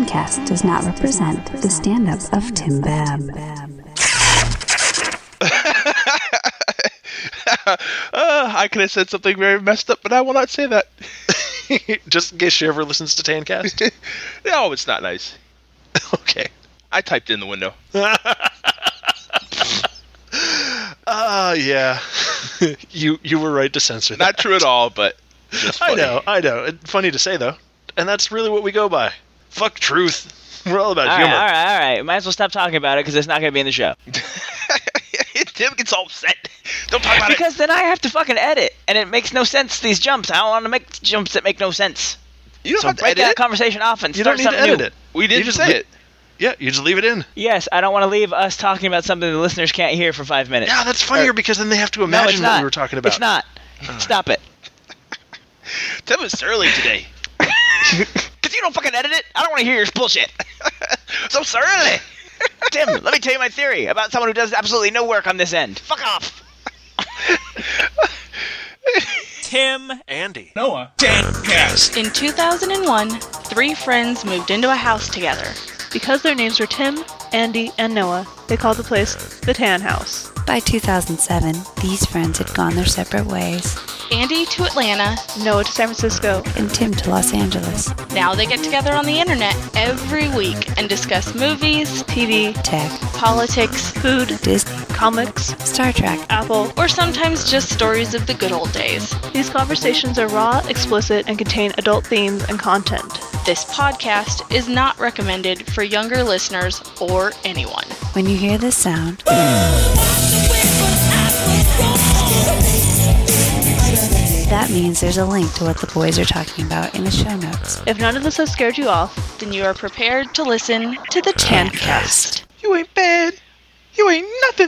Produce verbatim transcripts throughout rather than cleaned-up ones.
Tancast does not represent the stand-up of Tim Babb. uh, I could have said something very messed up, but I will not say that. Just in case she ever listens to Tancast? No, it's not nice. Okay. I typed in the window. Ah, uh, yeah. you you were right to censor that. Not true at all, but just funny. I know, I know. It's funny to say, though. And that's really what we go by. Fuck truth. We're all about all humor. Right, all right, all right. Might as well stop talking about it because it's not going to be in the show. Tim gets all upset. Don't talk about because it. Because then I have to fucking edit, and it makes no sense, these jumps. I don't want to make jumps that make no sense. You don't so have to break edit that it. conversation off and you start don't need something to edit new. it. We didn't just say le- it. Yeah, you just leave it in. Yes, I don't want to leave us talking about something the listeners can't hear for five minutes. Yeah, that's funnier or, because then they have to no, imagine it's what not. we were talking about. It's not. Oh. Stop it. Tim is surly today. Because you don't fucking edit it. I don't want to hear your bullshit. So surly. Tim, let me tell you my theory about someone who does absolutely no work on this end. Fuck off. Tim, Andy, Noah, Tancast. In two thousand one, three friends moved into a house together. Because their names were Tim, Andy, and Noah, they called the place the Tan House. By two thousand seven, these friends had gone their separate ways. Andy to Atlanta, Noah to San Francisco, and Tim to Los Angeles. Now they get together on the internet every week and discuss movies, T V, tech, politics, food, Disney, comics, Star Trek, Apple, or sometimes just stories of the good old days. These conversations are raw, explicit, and contain adult themes and content. This podcast is not recommended for younger listeners or anyone. When you hear this sound, that means there's a link to what the boys are talking about in the show notes. If none of this has scared you off, then you are prepared to listen to the Tancast. You ain't bad. You ain't nothing.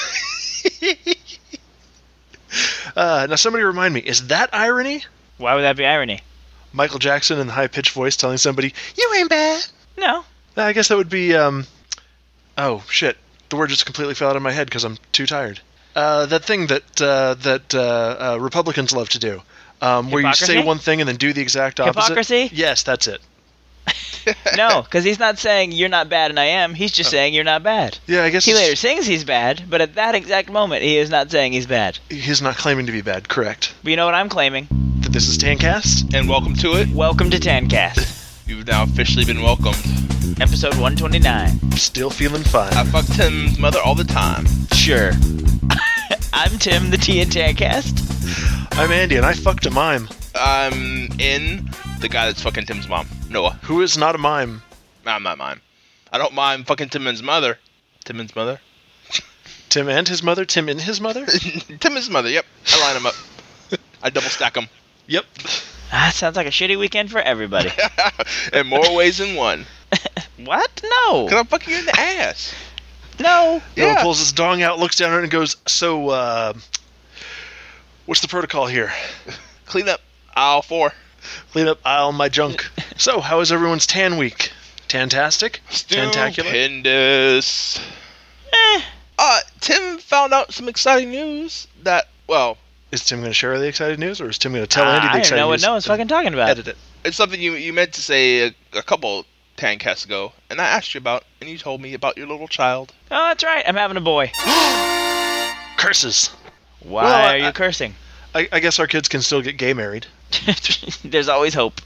uh, now somebody remind me, is that irony? Why would that be irony? Michael Jackson in the high-pitched voice telling somebody, you ain't bad. No. I guess that would be, um... oh, shit. The word just completely fell out of my head because I'm too tired. Uh, that thing that uh, that uh, uh, Republicans love to do, um, where you say one thing and then do the exact opposite. Hypocrisy? Yes, that's it. No, because he's not saying you're not bad and I am. He's just oh. saying you're not bad. Yeah, I guess he later sings he's bad, but at that exact moment, he is not saying he's bad. He's not claiming to be bad. Correct. But you know what I'm claiming? That this is Tancast, and welcome to it. Welcome to Tancast. You've now officially been welcomed. Episode one twenty-nine. Still feeling fine. I fuck Tim's mother all the time. Sure. I'm Tim, the T in Tancast. I'm Andy, and I fucked a mime. I'm in the guy that's fucking Tim's mom, Noah. Who is not a mime? I'm not mime. I don't mind fucking Tim's mother. Tim's mother? Tim and his mother? Tim and his mother? Tim and his mother, yep. I line them up. I double stack them. Yep. That sounds like a shitty weekend for everybody. In more ways than one. What? No. Because I'm fucking you in the ass. No. Noah Yeah. pulls his dong out, looks down at it, and goes, so, uh... what's the protocol here? Clean up aisle four. Clean up aisle my junk. So, how is everyone's tan week? Tantastic? Tantacular? Stupendous. Eh. Uh, Tim found out some exciting news that, well... Is Tim going to share the exciting news, or is Tim going to tell uh, Andy the I don't exciting know what news? Noah's fucking talking about. Edit it. It's something you you meant to say a, a couple Tancasts ago, and I asked you about, and you told me about your little child. Oh, that's right. I'm having a boy. Curses. Why Well, are I- you cursing? I, I guess our kids can still get gay married. There's always hope.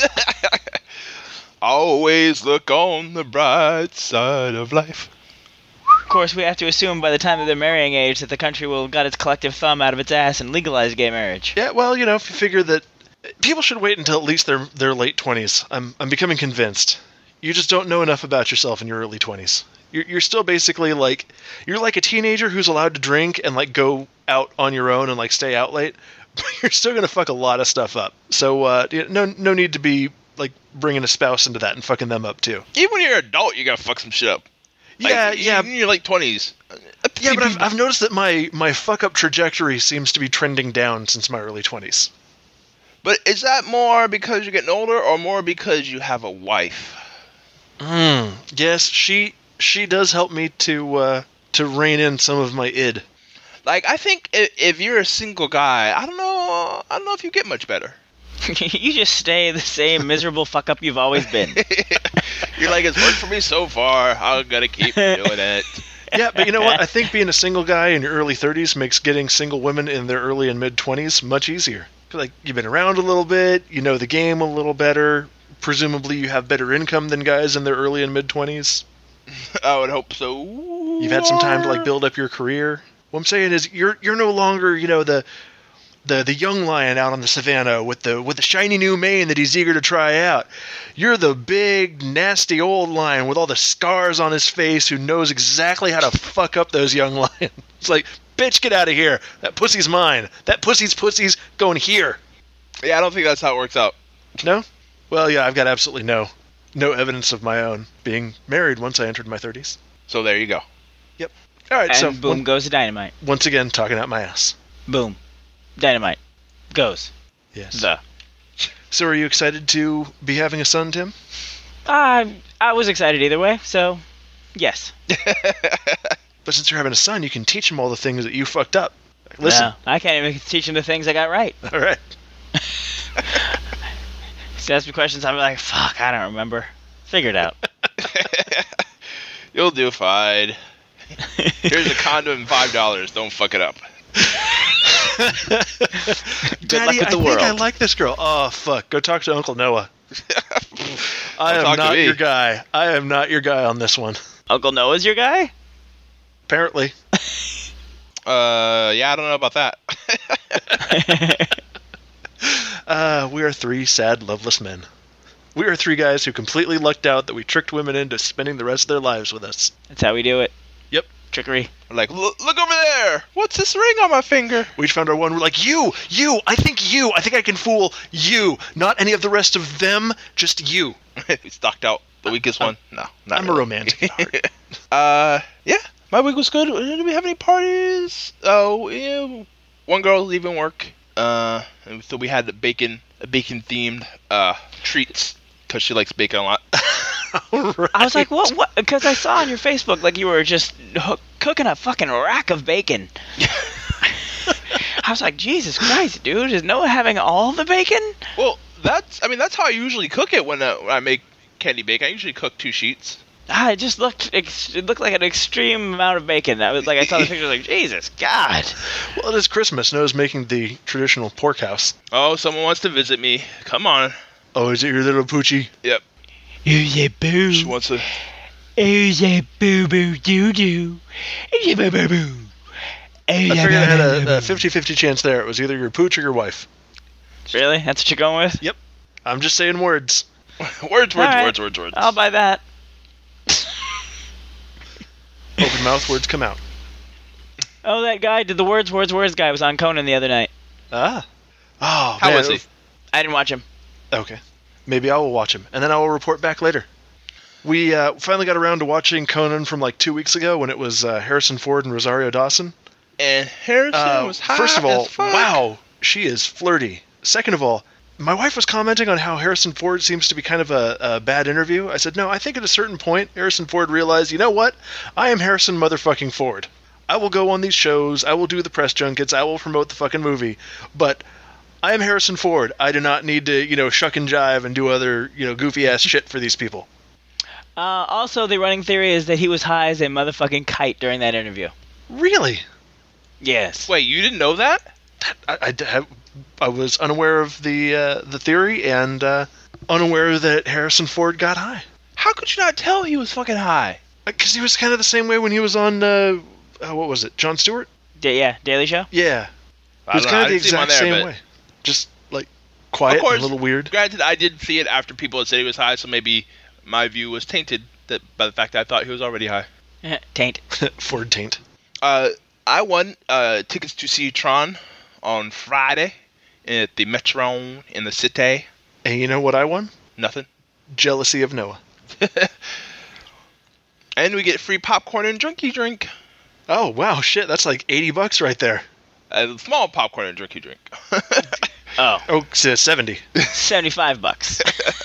Always look on the bright side of life. Of course, we have to assume by the time that they're marrying age that the country will have got its collective thumb out of its ass and legalize gay marriage. Yeah, well, you know, if you figure that people should wait until at least their their late twenties. I'm I'm becoming convinced. You just don't know enough about yourself in your early twenties. You're you're still basically like you're like a teenager who's allowed to drink and like go out on your own and like stay out late, but you're still gonna fuck a lot of stuff up. So uh, no no need to be like bringing a spouse into that and fucking them up too. Even when you're an adult, you gotta fuck some shit up. Like, Yeah, yeah. In your late twenties. Yeah, but I've, I've noticed that my, my fuck-up trajectory seems to be trending down since my early twenties. But is that more because you're getting older, or more because you have a wife? Mm, yes, she she does help me to uh, to rein in some of my id. Like, I think if, if you're a single guy, I don't know, I don't know if you get much better. You just stay the same miserable fuck up you've always been. You're like, it's worked for me so far. I'm gonna keep doing it. Yeah, but you know what? I think being a single guy in your early thirties makes getting single women in their early and mid twenties much easier. Like, you've been around a little bit, you know the game a little better. Presumably, you have better income than guys in their early and mid twenties. I would hope so. You've had some time to like build up your career. What I'm saying is, you're you're no longer, you know, the the the young lion out on the savannah with the with the shiny new mane that he's eager to try out. You're the big nasty old lion with all the scars on his face who knows exactly how to fuck up those young lions. It's like, bitch, get out of here. That pussy's mine. That pussy's pussy's going here. Yeah, I don't think that's how it works out. No? Well, yeah, I've got absolutely no no evidence of my own being married once I entered my thirties. So there you go. Yep. All right, And so boom on- goes the dynamite. once again, talking out my ass. Boom. Dynamite. Goes. Yes. The. So are you excited to be having a son, Tim? Uh, I was excited either way, so yes. But since you're having a son, you can teach him all the things that you fucked up. Like, listen. No, I can't even teach him the things I got right. All right. He asks me questions, I'm like, fuck, I don't remember. Figure it out. You'll do fine. Here's a condom and five dollars. Don't fuck it up. Daddy, luck with the I world. think I like this girl. Oh, fuck. Go talk to Uncle Noah. I Don't am talk to not me. your guy. I am not your guy on this one. Uncle Noah's your guy? Apparently. Uh, yeah, I don't know about that. Uh, we are three sad, loveless men. We are three guys who completely lucked out that we tricked women into spending the rest of their lives with us. That's how we do it. Yep. Trickery. Like, look, look over there. What's this ring on my finger? We each found our one. We're like, you, you, I think you, I think I can fool you. Not any of the rest of them, just you. We stocked out the weakest one. No, not I'm really. a romantic at heart. Uh, yeah, my week was good. Did we have any parties? Oh, yeah, one girl was leaving work. Uh, and so we had the bacon, bacon themed uh treats because she likes bacon a lot. All right. I was like, what? What? Because I saw on your Facebook, like, you were just hook, cooking a fucking rack of bacon. I was like, Jesus Christ, dude, is Noah having all the bacon? Well, that's I mean that's how I usually cook it when, uh, when I make candy bacon. I usually cook two sheets. Ah, it just looked, ex- it looked like an extreme amount of bacon. I was like, I saw the picture, like, Jesus God. Well, it is Christmas. Noah's making the traditional pork house. Oh, someone wants to visit me. Come on. Oh, is it your little poochie? Yep. Who's a boo? She wants to. Who's a boo boo doo doo? Who's a boo boo boo? I figured I had a, a fifty-fifty chance there. It was either your pooch or your wife. Really? That's what you're going with? Yep. I'm just saying words. Words, words, All right. words, words, words. I'll buy that. Open mouth, words come out. Oh, that guy did the words, words, words guy was on Conan the other night. Ah. Oh, How man. was he? I didn't watch him. Okay. Maybe I will watch him, and then I will report back later. We uh, finally got around to watching Conan from like two weeks ago when it was uh, Harrison Ford and Rosario Dawson. And Harrison Uh, was hot first of all, as fuck. wow, she is flirty. Second of all, my wife was commenting on how Harrison Ford seems to be kind of a, a bad interview. I said, no, I think at a certain point, Harrison Ford realized, you know what? I am Harrison motherfucking Ford. I will go on these shows, I will do the press junkets, I will promote the fucking movie, but I am Harrison Ford. I do not need to, you know, shuck and jive and do other, you know, goofy-ass shit for these people. Uh, also, the running theory is that he was high as a motherfucking kite during that interview. Really? Yes. Wait, you didn't know that? I, I, I- I was unaware of the uh, the theory and uh, unaware that Harrison Ford got high. How could you not tell he was fucking high? Because he was kind of the same way when he was on, uh, uh, what was it, Jon Stewart? Da- yeah, Daily Show? Yeah. I He was don't know, kind I of the didn't see him on exact there, same but- way. Just, like, quiet Of course. and a little weird. Granted, I did see it after people had said he was high, so maybe my view was tainted that by the fact that I thought he was already high. Taint. Ford taint. Uh, I won uh, tickets to see Tron on Friday at the Metron in the city. And you know what I won? Nothing. Jealousy of Noah. And we get free popcorn and drinky drink. Oh, wow, shit, that's like eighty bucks right there. A small popcorn and drinky drink. Oh, Oh, so seventy. seventy-five bucks.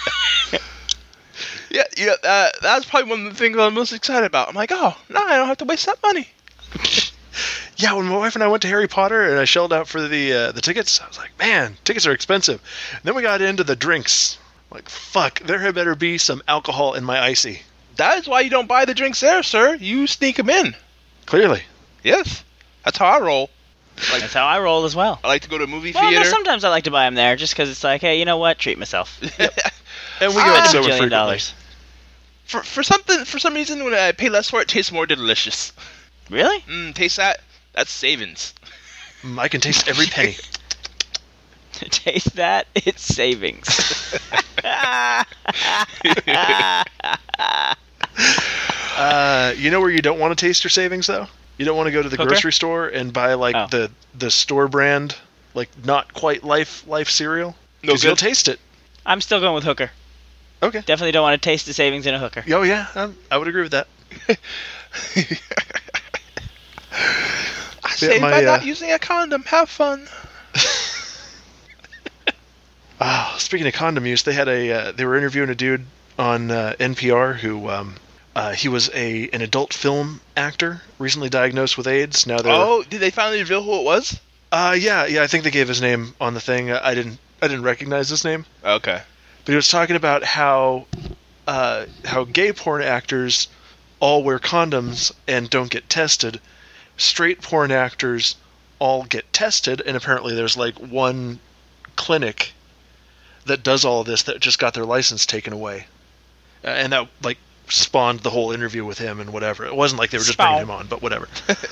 Yeah, yeah, uh, that's probably one of the things I'm most excited about. I'm like, oh, now I don't have to waste that money. Yeah, when my wife and I went to Harry Potter and I shelled out for the uh, the tickets, I was like, man, tickets are expensive. And then we got into the drinks. Like, fuck, there had better be some alcohol in my icy. That is why you don't buy the drinks there, sir. You sneak them in. Clearly. Yes. That's how I roll. Like, That's how I roll as well. I like to go to a movie Well, no, theater. sometimes I like to buy them there just because it's like, hey, you know what? Treat myself. And we go Ah, out so Bajillion frequently. dollars. For for something for some reason when I pay less for it, it tastes more delicious. Really? Mm, taste that? That's savings. Mm, I can taste every penny. Taste that? It's savings. Uh, you know where you don't want to taste your savings, though? You don't want to go to the Hooker? grocery store and buy, like, Oh. the, the store brand, like, not quite life life cereal. No 'Cause you'll good? taste it. I'm still going with Hooker. Okay. Definitely don't want to taste the savings in a Hooker. Oh, yeah, um, I would agree with that. I say my, by not uh, using a condom, have fun. Ah, speaking of condom use, they had a uh, they were interviewing a dude on uh, N P R who um, uh, he was a an adult film actor, recently diagnosed with AIDS. Now they're Oh, did they finally reveal who it was? uh, yeah, yeah, I think they gave his name on the thing. I I didn't I didn't recognize his name. Okay. But he was talking about how uh, how gay porn actors all wear condoms and don't get tested. Straight porn actors all get tested, and apparently there's like one clinic that does all this that just got their license taken away, uh, and that like spawned the whole interview with him and whatever. It wasn't like they were just bringing him on, but whatever.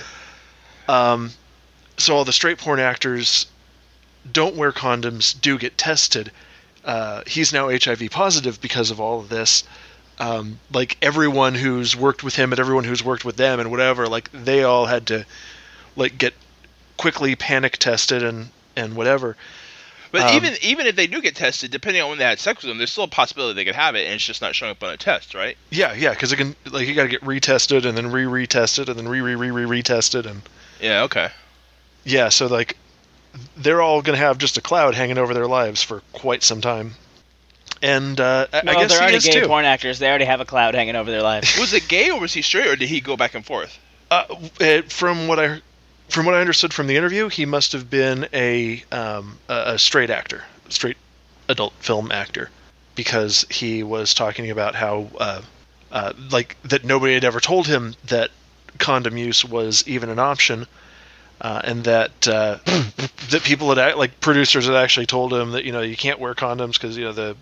um, so all the straight porn actors don't wear condoms, do get tested. Uh, he's now H I V positive because of all of this. Um, like everyone who's worked with him and everyone who's worked with them and whatever, like they all had to like get quickly panic tested and, and whatever. But Um, even even if they do get tested, depending on when they had sex with them, there's still a possibility they could have it, and it's just not showing up on a test, right? Yeah, yeah, because it can like you got to get retested and then re-retested and then re-re-re-re-retested and Yeah. Okay. yeah, so like they're all gonna have just a cloud hanging over their lives for quite some time. And uh, I, No, I guess they're he already is gay too. porn actors. They already have a cloud hanging over their lives. Was it gay or was he straight, or did he go back and forth? Uh, it, from what I from what I understood from the interview, he must have been a um, a, a straight actor, straight adult film actor, because he was talking about how uh, uh, like that nobody had ever told him that condom use was even an option, uh, and that uh, that people had act- like producers had actually told him that you know you can't wear condoms because you know the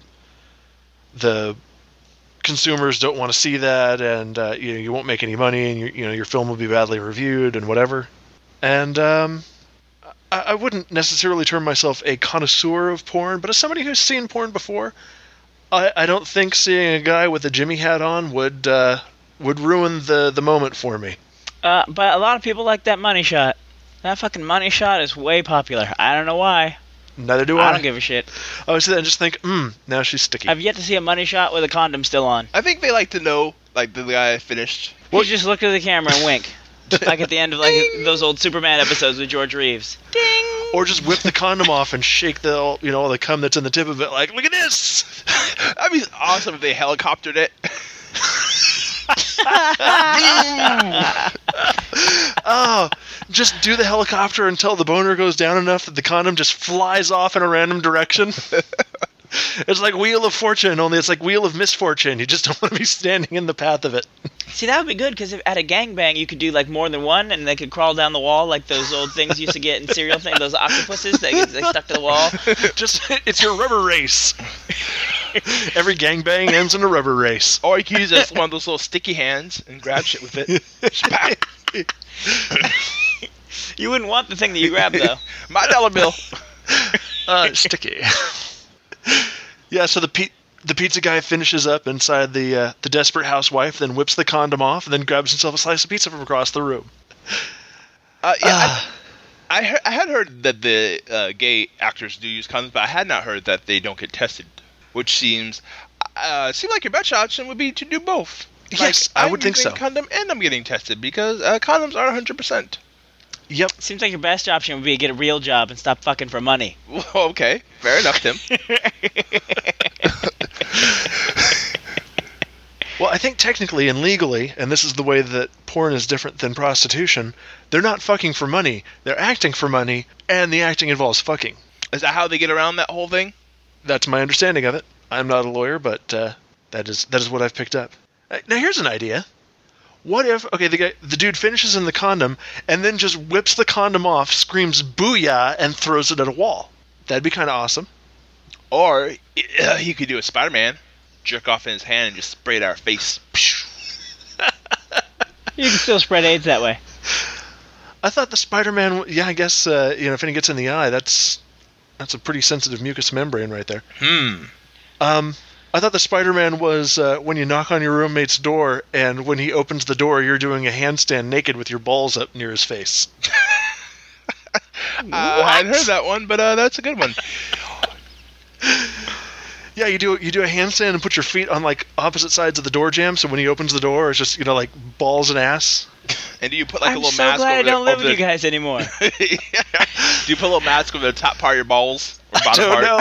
the consumers don't want to see that, and uh, you know you won't make any money, and you, you know your film will be badly reviewed and whatever. And um, I, I wouldn't necessarily term myself a connoisseur of porn, but as somebody who's seen porn before, I, I don't think seeing a guy with a Jimmy hat on would uh, would ruin the, the moment for me. Uh, but a lot of people like that money shot. That fucking money shot is way popular. I don't know why. Neither do I. I don't give a shit. I would see that and just think, hmm, now she's sticky. I've yet to see a money shot with a condom still on. I think they like to know, like the guy finished. He just looked at the camera and wink. Like at the end of like those old Superman episodes with George Reeves. Ding! Or just whip the condom off and shake the you know all the cum that's in the tip of it. Like, look at this. That'd be awesome if they helicoptered it. Oh, just do the helicopter until the boner goes down enough that the condom just flies off in a random direction. It's like Wheel of Fortune, only it's like Wheel of Misfortune. You just don't want to be standing in the path of it. See, that would be good because at a gangbang you could do like more than one, and they could crawl down the wall like those old things you used to get in cereal things, those octopuses that get like, stuck to the wall. Just it's your rubber race. Every gangbang ends in a rubber race. Or you can use this, one of those little sticky hands and grab shit with it. Spat. You wouldn't want the thing that you grabbed though. My dollar bill. Uh, sticky. Yeah, so the pe- the pizza guy finishes up inside the uh, the desperate housewife, then whips the condom off, and then grabs himself a slice of pizza from across the room. Uh, yeah, I, I, he- I had heard that the uh, gay actors do use condoms, but I had not heard that they don't get tested, which seems uh, seems like your best option would be to do both. Yes, Like, I would I'm think using so. a condom and I'm getting tested because uh, condoms are one hundred percent. Yep. Seems like your best option would be to get a real job and stop fucking for money. Well, okay, fair enough, Tim. Well, I I think technically and legally, and this is the way that porn is different than prostitution, they're not fucking for money. They're acting for money, and the acting involves fucking. Is that how they get around that whole thing? That's my understanding of it. I'm not a lawyer, but uh, that is that is what I've picked up. Uh, Now here's an idea. What if, okay, the guy, the dude finishes in the condom and then just whips the condom off, screams "booyah" and throws it at a wall? That'd be kind of awesome. Or uh, he could do a Spider-Man, jerk off in his hand and just spray it at our face. You can still spread AIDS that way. I thought the Spider-Man, yeah, I guess, uh, you know, if it gets in the eye, that's that's a pretty sensitive mucous membrane right there. Hmm. Um, I thought the Spider-Man was uh, when you knock on your roommate's door, and when he opens the door, you're doing a handstand naked with your balls up near his face. Uh, I hadn't heard that one, but uh, that's a good one. Yeah, you do you do a handstand and put your feet on like opposite sides of the door jamb, so when he opens the door, it's just, you know, like balls and ass. And do you put like I'm a little so mask glad over I don't the, live over with the... you guys anymore. Do you put a little mask over the top part of your balls? Or bottom Don't part? know.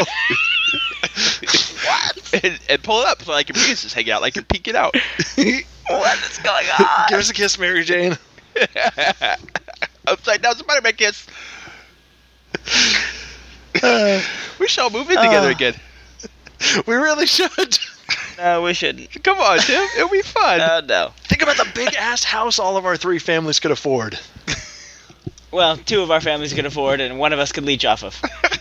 What? and, and pull it up so like your penis is hanging out, like you're peeking out. What is going on? Give us a kiss, Mary Jane. Upside down Spider-Man kiss. Uh, We shall move in together Uh. again. we really should. No, we shouldn't. Come on, Tim. It'll be fun. Oh, no. Think about the big ass house all of our three families could afford. Well, two of our families could afford, and one of us could leech off of.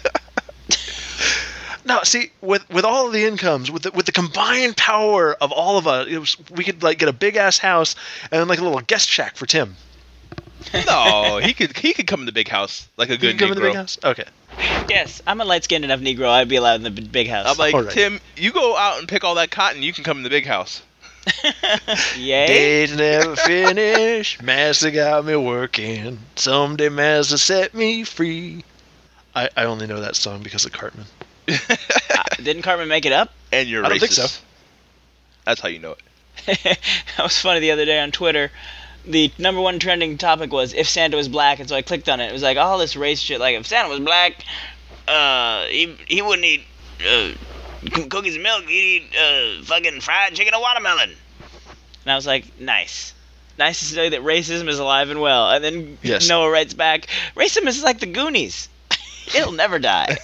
No, see, with with all of the incomes, with the, with the combined power of all of us, it was, we could like get a big ass house and then like a little guest shack for Tim. No, he could he could come in the big house like a You good can come in the big Negro. house. Okay. Yes, I'm a light-skinned enough Negro. I'd be allowed in the b- big house. I'm like, All right. Tim, you go out and pick all that cotton. You can come in the big house. Yay? Days never finish. Master got me working. Someday Master set me free. I, I only know that song because of Cartman. Uh, didn't Cartman make it up? And you're I don't racist. think so. That's how you know it. That was funny the other day on Twitter. The number one trending topic was if Santa was black, and so I clicked on it. It was like all this race shit. Like if Santa was black, uh, he he wouldn't eat uh, c- cookies and milk. He'd eat uh, fucking fried chicken and watermelon. And I was like, nice, nice to say that racism is alive and well. And then Yes. Noah writes back, racism is like the Goonies. It'll never die.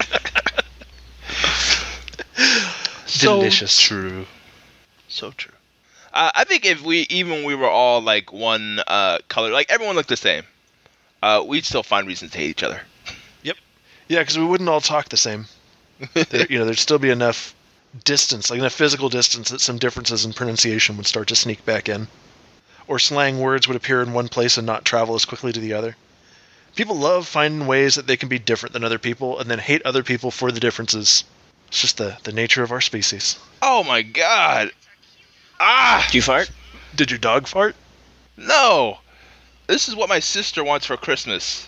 Delicious. So true. So true. Uh, I think if we even we were all like one uh, color, like everyone looked the same, uh, we'd still find reasons to hate each other. Yeah, because we wouldn't all talk the same. There, you know, there'd still be enough distance, like enough physical distance, that some differences in pronunciation would start to sneak back in. Or slang words would appear in one place and not travel as quickly to the other. People love finding ways that they can be different than other people and then hate other people for the differences. It's just the, the nature of our species. Oh my god! Ah! Did you fart? Did your dog fart? No! This is what my sister wants for Christmas.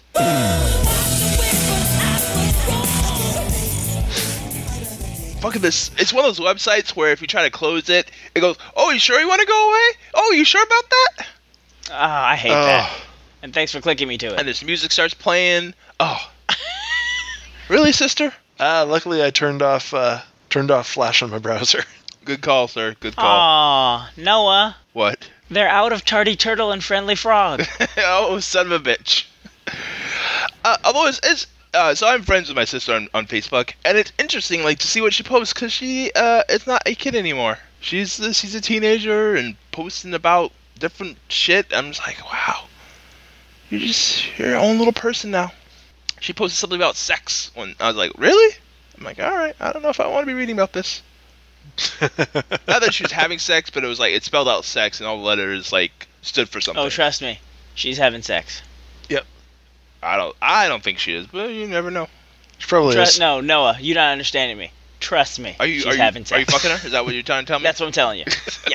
Fuck this. It's one of those websites where if you try to close it, it goes, oh, you sure you want to go away? Oh, you sure about that? Ah, I hate Oh. that. And thanks for clicking me to it. And this music starts playing. Oh. Really, sister? Ah, luckily I turned off uh, turned off Flash on my browser. Good call, sir. Good call. Aw, Noah. What? They're out of Tardy Turtle and Friendly Frog. Oh, son of a bitch. Uh, although it's, it's uh, so I'm friends with my sister on, on Facebook, and it's interesting, like, to see what she posts, because she, uh, is not a kid anymore. She's, uh, she's a teenager and posting about different shit. I'm just like, wow. You're just, you're your own little person now. She posted something about sex, when I was like, really? I'm like, alright, I don't know if I want to be reading about this. Not that she was having sex, but it was like, it spelled out sex, and all the letters, like, stood for something. Oh, trust me. She's having sex. I don't, I don't think she is, but you never know. She probably Trust, is. no, Noah, you're not understanding me. Trust me. Are you, She's are you, having sex. are you fucking her? Is that what you're trying to tell me? That's what I'm telling you. Yeah.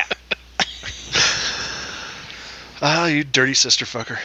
Ah, you dirty sister fucker.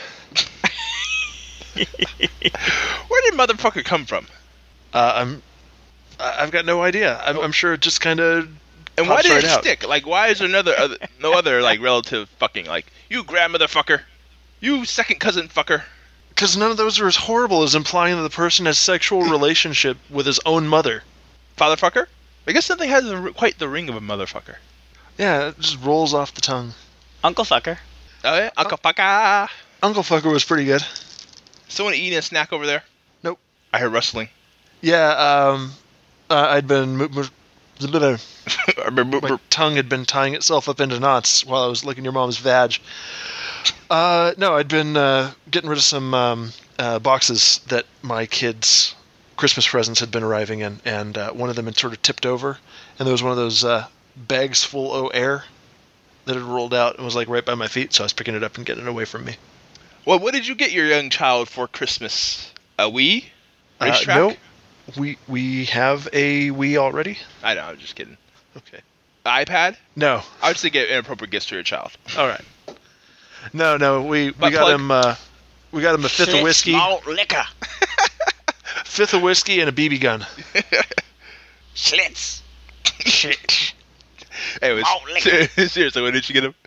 Where did motherfucker come from? Uh, I'm. I- I've got no idea. I'm, I'm sure it just kind of. And why did right it out. stick? Like, why is there another, other, no other, like, relative fucking, like, you grandmother fucker, you second cousin fucker. Because none of those are as horrible as implying that the person has sexual relationship with his own mother. Father fucker? I guess something has a, quite the ring of a motherfucker. Yeah, it just rolls off the tongue. Uncle Fucker. Oh yeah, Uncle Paka. Uncle Fucker was pretty good. Someone eating a snack over there? Nope. I heard rustling. Yeah, um, uh, I'd been... mo- mo- My tongue had been tying itself up into knots while I was licking your mom's vag. Uh, no, I'd been uh, getting rid of some um, uh, boxes that my kids' Christmas presents had been arriving in, and uh, one of them had sort of tipped over, and there was one of those uh, bags full of air that had rolled out and was like right by my feet, so I was picking it up and getting it away from me. Well, what did you get your young child for Christmas? A Wii? Uh, Racetrack? no, we we have a Wii already. I know, I'm just kidding. Okay. iPad? No. I would say get inappropriate gifts for your child. All right. No, no, we, we Butt got plug? him. Uh, we got him a fifth of whiskey, Malt liquor. fifth of whiskey, and a B B gun. Schlitz. Anyways, Malt liquor. seriously, what did you get him?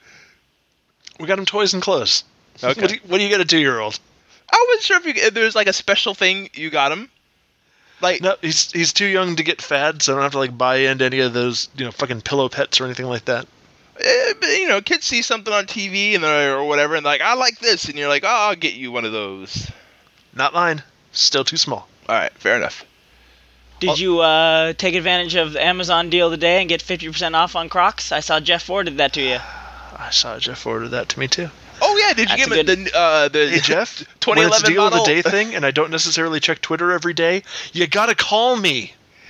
We got him toys and clothes. Okay. What do you, what do you get a two-year-old? I wasn't sure if, you, if there was like a special thing you got him. Like, No, he's he's too young to get fed, so I don't have to like buy into any of those, you know, fucking pillow pets or anything like that. eh, but, you know, kids see something on T V and they're, or whatever, and they're like, I like this, and you're like, oh, I'll get you one of those. Not mine. Still too small. All right, fair enough. Did you uh, take advantage of the Amazon deal today and get fifty percent off on Crocs? I saw Jeff Ford did that to you. I saw Jeff order that to me too. Oh yeah, did you That's give a him the uh, the Hey Jeff, twenty when it's eleven deal model? of the day thing, and I don't necessarily check Twitter every day, you gotta call me.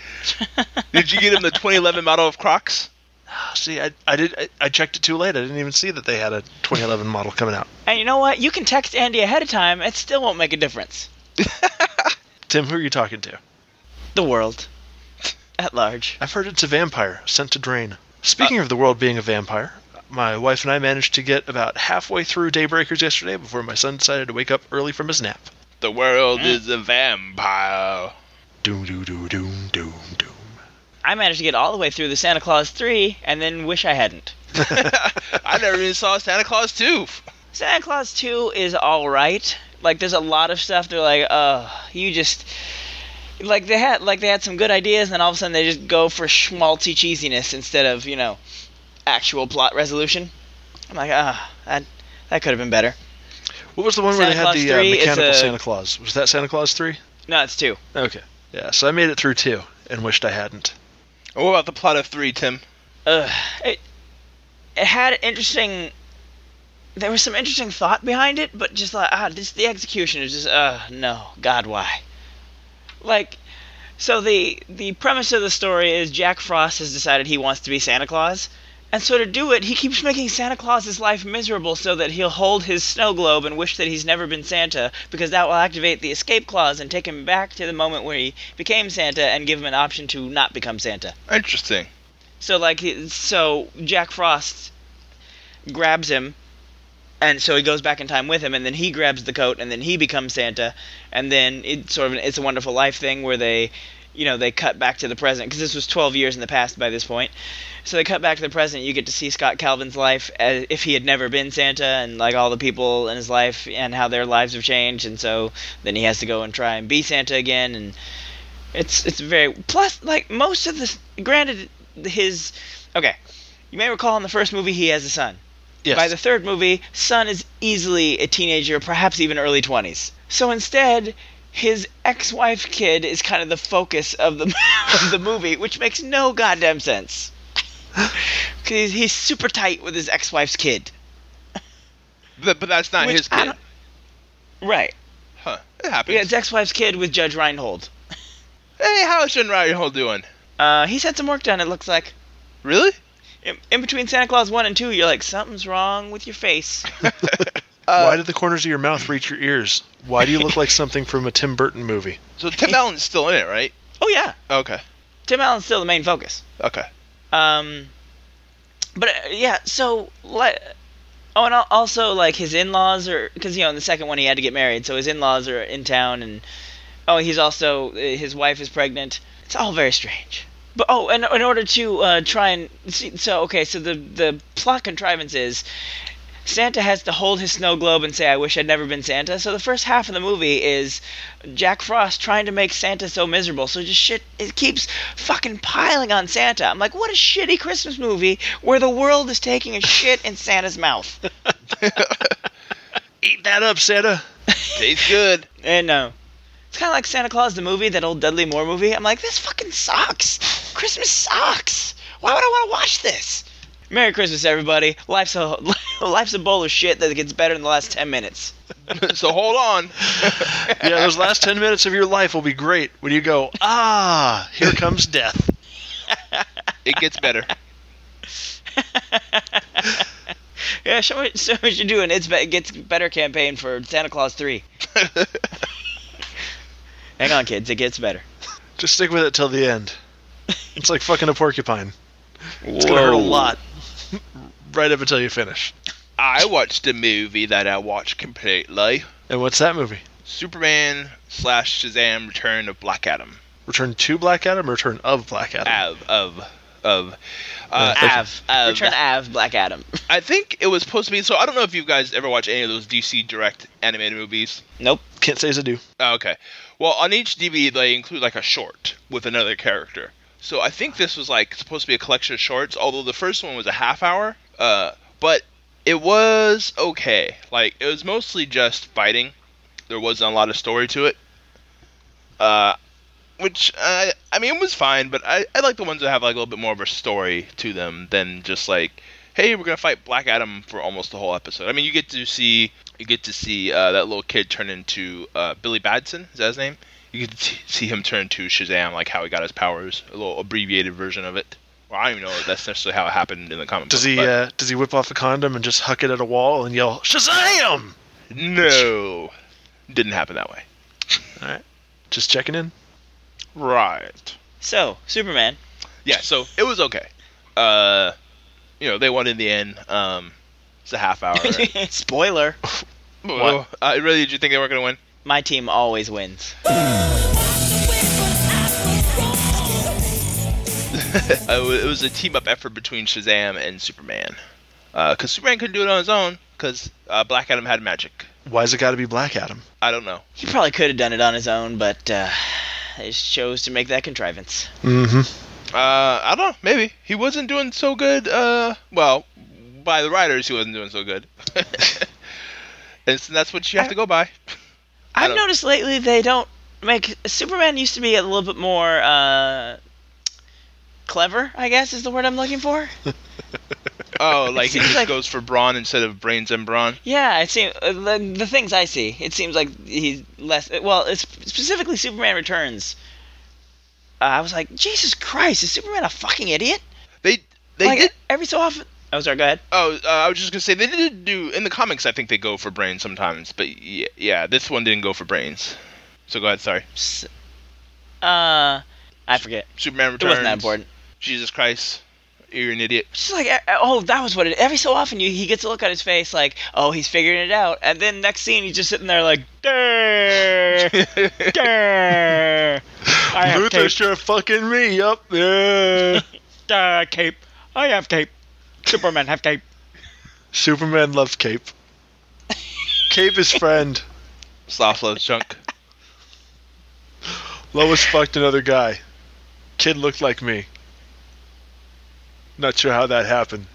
Did you get him the twenty eleven model of Crocs? See, I I did I, I checked it too late. I didn't even see that they had a twenty eleven model coming out. And you know what? You can text Andy ahead of time. It still won't make a difference. Tim, who are you talking to? The world. At large. I've heard it's a vampire sent to drain. Speaking of the world being a vampire, my wife and I managed to get about halfway through Daybreakers yesterday before my son decided to wake up early from his nap. The world is a vampire. Doom, doom, doom, doom, doom, doom. I managed to get all the way through the Santa Claus three and then wish I hadn't. I never even saw Santa Claus two. Santa Claus two is alright. Like, there's a lot of stuff they're like, uh, you just... Like, they had like they had some good ideas, and then all of a sudden they just go for schmaltzy cheesiness instead of, you know, actual plot resolution. I'm like, ah, that, that could have been better. What was the one Santa where they Claus had the uh, three is mechanical a- Santa Claus? Was that Santa Claus three? No, it's two. Okay. Yeah, so I made it through two and wished I hadn't. What about the plot of three, Tim? Ugh. It, it had interesting... There was some interesting thought behind it, but just like, ah, just the execution is just, uh, no, God, why? Like, so the the premise of the story is Jack Frost has decided he wants to be Santa Claus, and so to do it, he keeps making Santa Claus's life miserable so that he'll hold his snow globe and wish that he's never been Santa, because that will activate the escape clause and take him back to the moment where he became Santa and give him an option to not become Santa. Interesting. So, like, he- so Jack Frost grabs him, and so he goes back in time with him, and then he grabs the coat, and then he becomes Santa, and then it's sort of an It's a Wonderful Life thing where they, you know, they cut back to the present, because this was twelve years in the past by this point. So they cut back to the present, you get to see Scott Calvin's life as if he had never been Santa, and, like, all the people in his life and how their lives have changed, and so then he has to go and try and be Santa again, and it's it's very... Plus, like, most of this... Granted, his... Okay, you may recall in the first movie he has a son. Yes. By the third movie, son is easily a teenager, perhaps even early twenties. So instead, his ex-wife kid is kind of the focus of the of the movie, which makes no goddamn sense. Because he's super tight with his ex-wife's kid. But, but that's not Which his I kid. don't- Right. Huh. It happens. Yeah, it's ex-wife's kid with Judge Reinhold. Hey, how's Jen Reinhold doing? Uh, he's had some work done, it looks like. Really? In, in between Santa Claus one and two, you're like, something's wrong with your face. Why did the corners of your mouth reach your ears? Why do you look like something from a Tim Burton movie? So Tim Allen's still in it, right? Oh, yeah. Okay. Tim Allen's still the main focus. Okay. Um, but, uh, yeah, so, like... Oh, and al- also, like, his in-laws are... Because, you know, in the second one he had to get married, so his in-laws are in town, and... Oh, he's also... His wife is pregnant. It's all very strange. But, oh, and in order to uh, try and... See, so, okay, so the, the plot contrivance is... Santa has to hold his snow globe and say, I wish I'd never been Santa. So the first half of the movie is Jack Frost trying to make Santa so miserable. So just shit, it keeps fucking piling on Santa. I'm like, what a shitty Christmas movie where the world is taking a shit in Santa's mouth. Eat that up, Santa. Tastes good. And no. It's kind of like Santa Claus the movie, that old Dudley Moore movie. I'm like, this fucking sucks. Christmas sucks. Why would I want to watch this? Merry Christmas, everybody. Life's a life's a bowl of shit that gets better in the last ten minutes. So hold on. Yeah, those last ten minutes of your life will be great when you go, ah, here comes death. It gets better. Yeah, show me, show me what you're doing. It's be- it gets better campaign for Santa Claus three. Hang on, kids. It gets better. Just stick with it till the end. It's like fucking a porcupine. It's going to hurt a lot right up until you finish. I watched a movie that I watched completely. And what's that movie? Superman slash Shazam Return of Black Adam. Return to Black Adam or Return of Black Adam? Av, of, of. Uh, Av. Av. Return Av, Black Adam. I think it was supposed to be, so I don't know if you guys ever watch any of those D C Direct animated movies. Nope. Can't say as I do. Oh, okay. Well, on each D V D, they include like a short with another character. So I think this was like supposed to be a collection of shorts, although the first one was a half hour. Uh, but it was okay. Like, it was mostly just fighting. There wasn't a lot of story to it. Uh, which, uh, I mean, it was fine, but I, I like the ones that have like a little bit more of a story to them than just like, hey, we're gonna fight Black Adam for almost the whole episode. I mean, you get to see you get to see uh, that little kid turn into uh, Billy Batson. Is that his name? You get to see him turn to Shazam, like how he got his powers, a little abbreviated version of it. Well, I don't even know if that's necessarily how it happened in the comic Does book. he? but- Uh, does he whip off a condom and just huck it at a wall and yell Shazam? No, didn't happen that way. All right, just checking in. Right. So, Superman. Yeah, so it was okay. Uh, you know, they won in the end. Um, it's a half hour. Spoiler. Well, uh, really, did you think they weren't going to win? My team always wins. Uh, it was a team-up effort between Shazam and Superman. Because uh, Superman couldn't do it on his own, because uh, Black Adam had magic. Why's it got to be Black Adam? I don't know. He probably could have done it on his own, but uh, they just chose to make that contrivance. Mm-hmm. Uh, I don't know. Maybe. He wasn't doing so good. Uh, well, by the writers, he wasn't doing so good. And so that's what you have to go by. I I've don't- noticed lately they don't make... Superman used to be a little bit more... Uh, clever, I guess, is the word I'm looking for. Oh, like he seems just like- goes for brawn instead of brains and brawn? Yeah, it seems uh, the, the things I see, it seems like he's less. Well, it's specifically Superman Returns. Uh, I was like, Jesus Christ, is Superman a fucking idiot? They they like did. every so often. Oh, sorry. Go ahead. Oh, uh, I was just gonna say they did do in the comics. I think they go for brains sometimes, but yeah, yeah, this one didn't go for brains. So go ahead. Sorry. S- Uh, I forget. Superman It Returns. wasn't that important. Jesus Christ, you're an idiot. Just like, uh, oh, that was what it. Every so often, you he gets a look on his face like, oh, he's figuring it out, and then next scene, he's just sitting there like, "Durr, durr, I have Luther cape, sure fucking me up there. durr, cape, I have cape, Superman have cape." Superman loves Cape. Cape is friend. Soft loves junk. Lois fucked another guy. Kid looked like me. Not sure how that happened.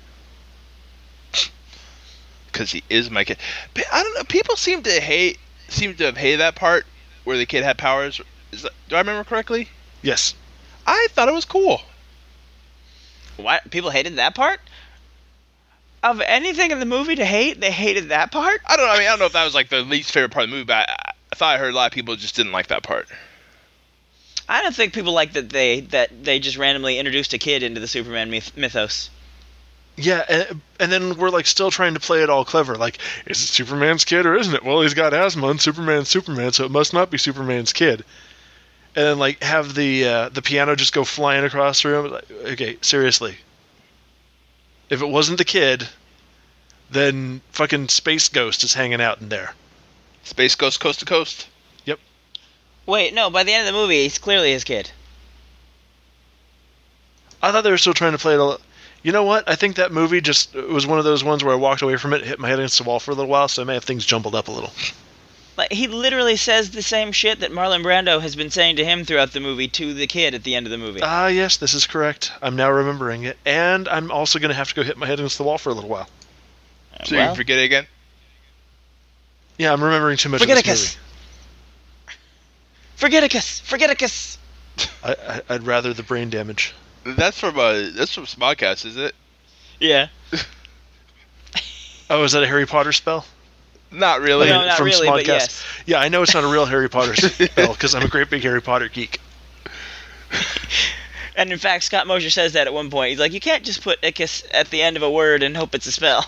Because he is my kid. But I don't know. People seem to hate, seem to have hated that part where the kid had powers. Is that, do I remember correctly? Yes. I thought it was cool. What? People hated that part? Of anything in the movie to hate, they hated that part? I don't know. I mean, I don't know if that was like the least favorite part of the movie, but I, I thought I heard a lot of people just didn't like that part. I don't think people like that they that they just randomly introduced a kid into the Superman myth- mythos. Yeah, and, and then we're like still trying to play it all clever. Like, is it Superman's kid or isn't it? Well, he's got asthma and Superman's Superman, so it must not be Superman's kid. And then like have the uh, the piano just go flying across the room. Like, okay, seriously. If it wasn't the kid, then fucking Space Ghost is hanging out in there. Space Ghost Coast to Coast. Wait, no, by the end of the movie, he's clearly his kid. I thought they were still trying to play it all. You know what? I think that movie just it was one of those ones where I walked away from it, hit my head against the wall for a little while, so I may have things jumbled up a little. Like, he literally says the same shit that Marlon Brando has been saying to him throughout the movie to the kid at the end of the movie. Ah, yes, this is correct. I'm now remembering it, and I'm also going to have to go hit my head against the wall for a little while. So well, you can forget it again? Yeah, I'm remembering too much Forgeticus! of this Forgeticus! Forgeticus! movie. I, I, I'd rather the brain damage. That's from uh, that's from Smodcast, is it? Yeah. Oh, is that a Harry Potter spell? Not really. No, not From really, but Smodcast. yes. Yeah, I know it's not a real Harry Potter spell, because I'm a great big Harry Potter geek. And in fact, Scott Mosier says that at one point. He's like, you can't just put Icus at the end of a word and hope it's a spell.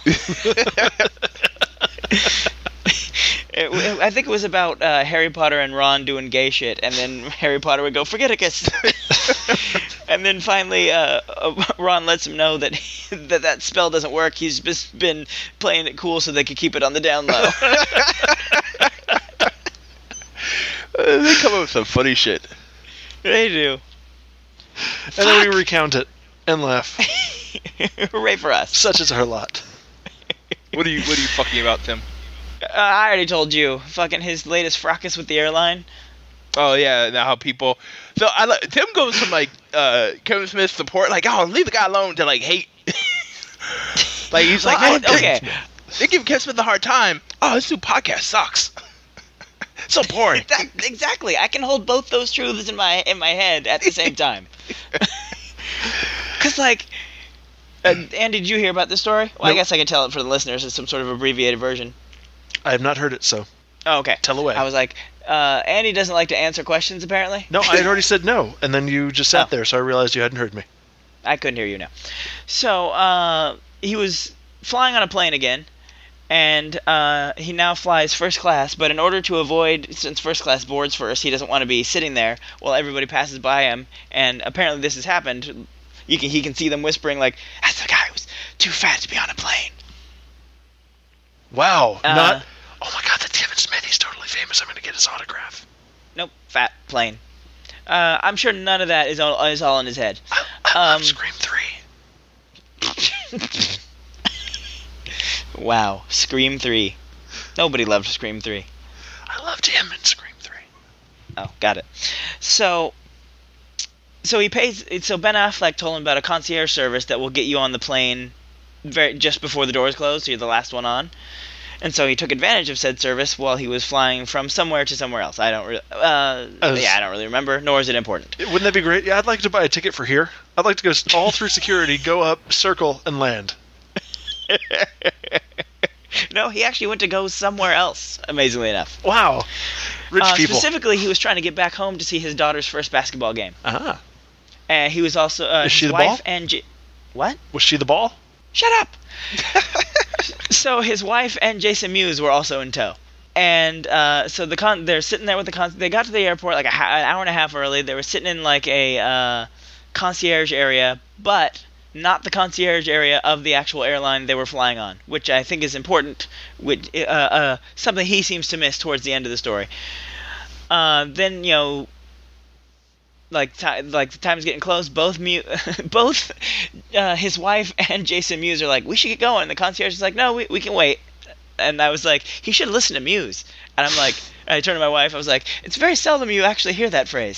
It, it, I think it was about uh, Harry Potter and Ron doing gay shit, and then Harry Potter would go, Forgeticus! And then finally, uh, uh, Ron lets him know that, he, that that spell doesn't work. He's just been playing it cool so they could keep it on the down low. Uh, they come up with some funny shit. They do. And then we recount it and laugh. Hooray for us. Such is our lot. What are you What are you fucking about, Tim? Uh, I already told you. Fucking his latest fracas with the airline. Oh yeah, now how people. So I like Tim goes from like uh, Kevin Smith support, like oh leave the guy alone, to like hate. Like he's like Well, man, I- okay. they give Kevin Smith a hard time. Oh, this new podcast sucks. So boring. That, exactly. I can hold both those truths in my in my head at the same time. Cause like, uh, Andy, did you hear about this story? Well, I Nope. guess I can tell it for the listeners. It's some sort of abbreviated version. I have not heard it, so Oh, okay. tell away. I was like, uh, Andy doesn't like to answer questions, apparently. No, I had already said no, and then you just sat Oh. there, so I realized you hadn't heard me. I couldn't hear you now. So, uh, he was flying on a plane again, and uh, he now flies first class, but in order to avoid, since first class boards first, he doesn't want to be sitting there while everybody passes by him, and apparently this has happened. You can, he can see them whispering, like, that's the guy who's too fat to be on a plane. Wow, Uh, not... Oh my god, that's Kevin Smith, he's totally famous, I'm going to get his autograph. Nope, fat plane. Uh, I'm sure none of that is all, is all in his head. I, I Um, love Scream three. Wow, Scream three. Nobody loved Scream three. I loved him in Scream three. Oh, got it. So, so he pays. So Ben Affleck told him about a concierge service that will get you on the plane very just before the doors close, so you're the last one on. And so he took advantage of said service while he was flying from somewhere to somewhere else. I don't really, uh, As- yeah, I don't really remember. Nor is it important. Wouldn't that be great? Yeah, I'd like to buy a ticket for here. I'd like to go all through security, go up, circle, and land. No, he actually went to go somewhere else. Amazingly enough. Wow. Rich Uh, people. Specifically, he was trying to get back home to see his daughter's first basketball game. Ah. And he was also uh, Is she his the wife ball? and J- what? Was she the ball? Shut up. So his wife and Jason Mewes were also in tow, and uh, so the con they're sitting there with the con. They got to the airport like a ha- an hour and a half early. They were sitting in like a uh, concierge area, but not the concierge area of the actual airline they were flying on, which I think is important. Which uh, uh, something he seems to miss towards the end of the story. Uh, then you know. Like, ti like the time's getting close. Both Mew both uh, his wife and Jason Mewes are like, we should get going. The concierge is like, no, we we can wait. And I was like, he should listen to Mewes. And I'm like, I turned to my wife. I was like, it's very seldom you actually hear that phrase.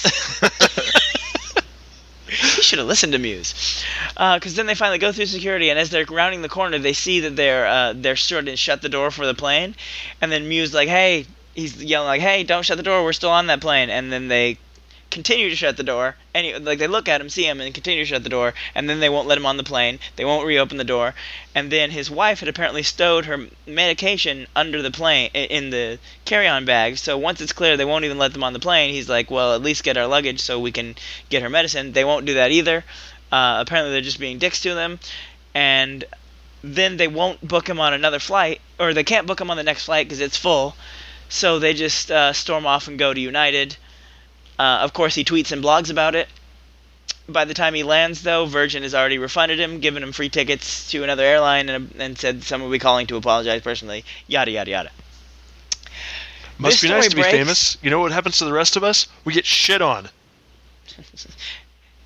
He should have listened to Mewes. Because uh, then they finally go through security, and as they're rounding the corner, they see that they're uh, they're sort of shut the door for the plane. And then Mewes like, hey, he's yelling like, hey, don't shut the door. We're still on that plane. And then they continue to shut the door, and he, like they look at him, see him, and continue to shut the door, and then they won't let him on the plane. They won't reopen the door, and then his wife had apparently stowed her medication under the plane in the carry-on bag. So once it's clear they won't even let them on the plane, he's like, well, at least get our luggage so we can get her medicine. They won't do that either. Uh, apparently they're just being dicks to them, and then they won't book him on another flight, or they can't book him on the next flight because it's full. So they just uh, storm off and go to United. Uh, of course, he tweets and blogs about it. By the time he lands, though, Virgin has already refunded him, given him free tickets to another airline, and, and said someone will be calling to apologize personally. Yada, yada, yada. Must This be nice story to be breaks- famous. You know what happens to the rest of us? We get shit on.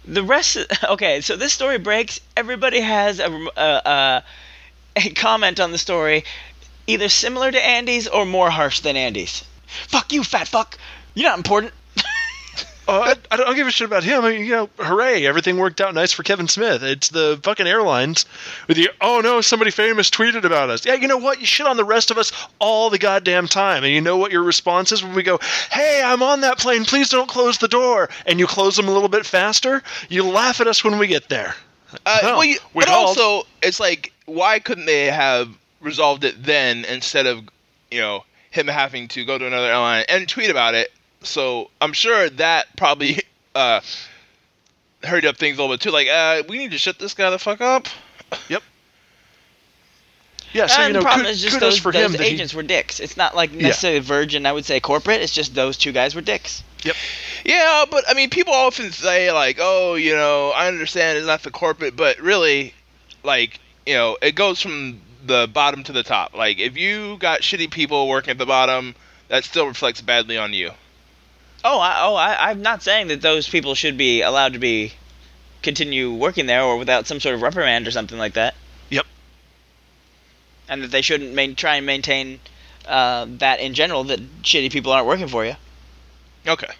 the rest. Of, okay, so this story breaks. Everybody has a, a, a a comment on the story, either similar to Andy's or more harsh than Andy's. Fuck you, fat fuck. You're not important. Oh, I, I don't give a shit about him. I mean, you know, hooray, everything worked out nice for Kevin Smith. It's the fucking airlines with the, oh no, somebody famous tweeted about us. Yeah, you know what? You shit on the rest of us all the goddamn time. And you know what your response is when we go, hey, I'm on that plane, please don't close the door. And you close them a little bit faster? You laugh at us when we get there. Uh, no, well, you, we but called. also, it's like, why couldn't they have resolved it then instead of, you know, him having to go to another airline and tweet about it? So I'm sure that probably uh, hurried up things a little bit too. Like, uh, we need to shut this guy the fuck up. Yep. Yeah, so, and you know, the problem kud- is just kudos those, for those him that he- agents were dicks. It's not like necessarily Virgin, I would say corporate. It's just those two guys were dicks. Yep. Yeah, but I mean, people often say like, "Oh, you know, I understand it's not the corporate," but really, like, you know, it goes from the bottom to the top. Like, if you got shitty people working at the bottom, that still reflects badly on you. Oh, I, oh, I, I'm not saying that those people should be allowed to be continue working there or without some sort of reprimand or something like that. Yep. And that they shouldn't main, try and maintain uh, that in general, that shitty people aren't working for you. Okay.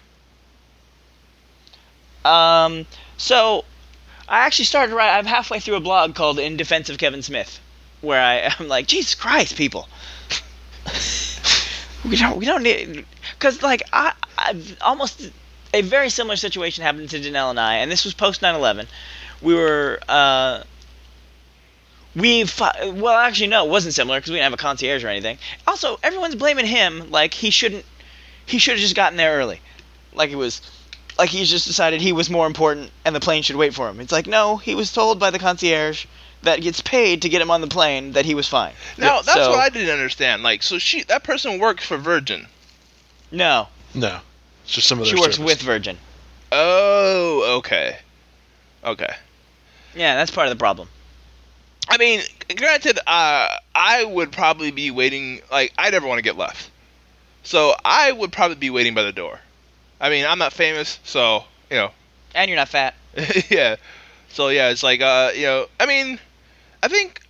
Um, so, I actually started right. I'm halfway through a blog called "In Defense of Kevin Smith," where I, I'm like, Jesus Christ, people. we don't, we don't need, because like I, I've almost a very similar situation happened to Danelle and I, and this was post nine eleven. We were, uh, we, well, actually no, it wasn't similar because we didn't have a concierge or anything. Also, everyone's blaming him like he shouldn't, he should have just gotten there early, like it was. Like he's just decided he was more important and the plane should wait for him. It's like, no, he was told by the concierge that gets paid to get him on the plane that he was fine. Now, that's so, what I didn't understand. Like, so she, that person works for Virgin. No. No. It's just some of their She works service. with Virgin. Oh, okay. Okay. Yeah, that's part of the problem. I mean, granted, uh, I would probably be waiting, like, I never want to get left. So I would probably be waiting by the door. I mean, I'm not famous, so, you know. And you're not fat. Yeah. So, yeah, it's like, uh, you know, I mean, I think,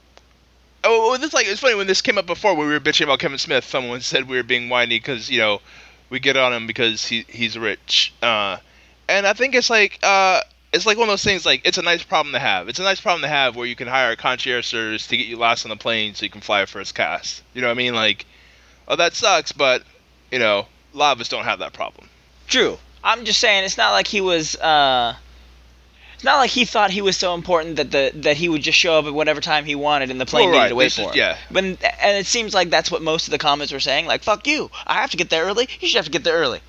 oh, this, like, it's funny, when this came up before, when we were bitching about Kevin Smith, someone said we were being whiny because, you know, we get on him because he he's rich. Uh, and I think it's like, uh, it's like one of those things, like, it's a nice problem to have. It's a nice problem to have where you can hire a concierge service to get you last on the plane so you can fly first class. You know what I mean? Like, oh, that sucks, but, you know, a lot of us don't have that problem. True. I'm just saying, it's not like he was, uh... It's not like he thought he was so important that the that he would just show up at whatever time he wanted and the plane Well, needed right. to wait This for is- him. yeah. But, and it seems like that's what most of the comments were saying. Like, fuck you. I have to get there early. You should have to get there early.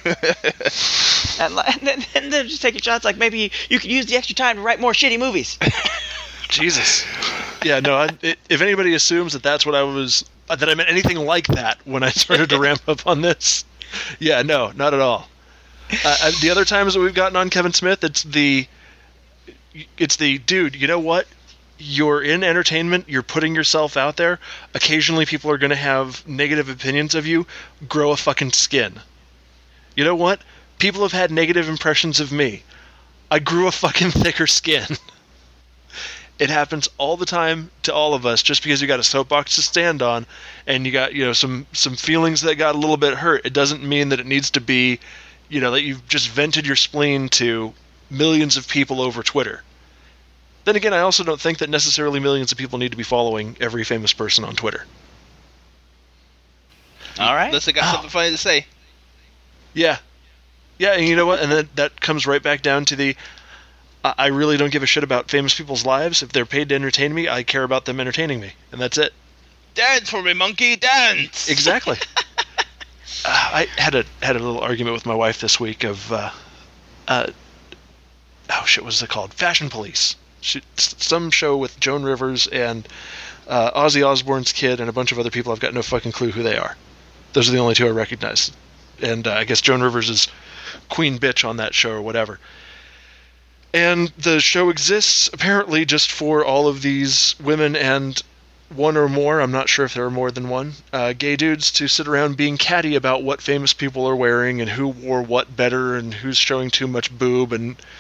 and, like, and, then, and then just taking shots like maybe you could use the extra time to write more shitty movies. Jesus. Yeah, no, I, it, if anybody assumes that that's what I was, that I meant anything like that when I started to ramp up on this, yeah, no, not at all. Uh, the other times that we've gotten on Kevin Smith, it's the, it's the, dude, you know what? You're in entertainment, you're putting yourself out there. Occasionally people are going to have negative opinions of you. Grow a fucking skin. You know what? People have had negative impressions of me. I grew a fucking thicker skin. It happens all the time to all of us. Just because you got a soapbox to stand on and you got, you know, some, some feelings that got a little bit hurt, it doesn't mean that it needs to be, you know, that you've just vented your spleen to millions of people over Twitter. Then again, I also don't think that necessarily millions of people need to be following every famous person on Twitter. All right. Unless they got Oh. something funny to say. Yeah. Yeah, and you know what? And then that comes right back down to the, I I really don't give a shit about famous people's lives. If they're paid to entertain me, I care about them entertaining me. And that's it. Dance for me, monkey, dance! Exactly. uh, I had a had a little argument with my wife this week of, uh, uh, oh shit, what was it called? Fashion Police. She, some show with Joan Rivers and uh, Ozzy Osbourne's kid and a bunch of other people. I've got no fucking clue who they are. Those are the only two I recognize. And uh, I guess Joan Rivers is queen bitch on that show or whatever. And the show exists apparently just for all of these women and one or more, I'm not sure if there are more than one, uh, gay dudes to sit around being catty about what famous people are wearing and who wore what better and who's showing too much boob and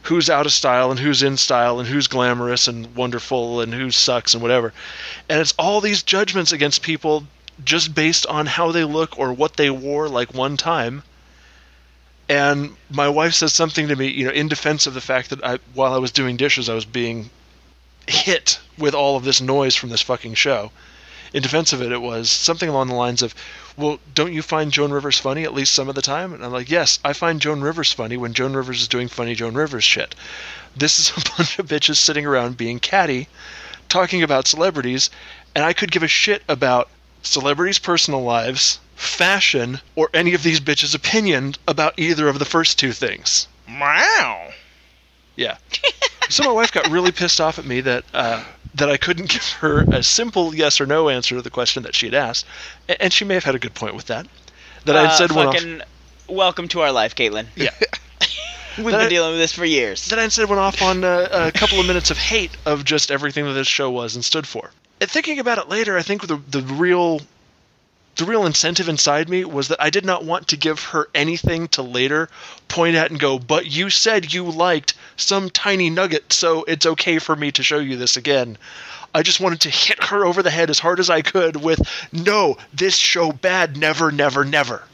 who's out of style and who's in style and who's glamorous and wonderful and who sucks and whatever. And it's all these judgments against people just based on how they look or what they wore like one time. And my wife says something to me, you know, in defense of the fact that I, while I was doing dishes, I was being hit with all of this noise from this fucking show. In defense of it, it was something along the lines of, well, don't you find Joan Rivers funny at least some of the time? And I'm like, yes, I find Joan Rivers funny when Joan Rivers is doing funny Joan Rivers shit. This is a bunch of bitches sitting around being catty, talking about celebrities, and I could give a shit about celebrities' personal lives, fashion, or any of these bitches' opinion about either of the first two things. Wow. Yeah. So my wife got really pissed off at me that uh, that I couldn't give her a simple yes or no answer to the question that she had asked, and she may have had a good point with that. That I had Uh, said one fucking off. welcome to our life, Caitlin. Yeah. We've That been I- dealing with this for years. That I instead went off on uh, a couple of minutes of hate of just everything that this show was and stood for. And thinking about it later, I think the the real the real incentive inside me was that I did not want to give her anything to later point at and go, but you said you liked some tiny nugget, so it's okay for me to show you this again. I just wanted to hit her over the head as hard as I could with, no, this show bad, never, never, never.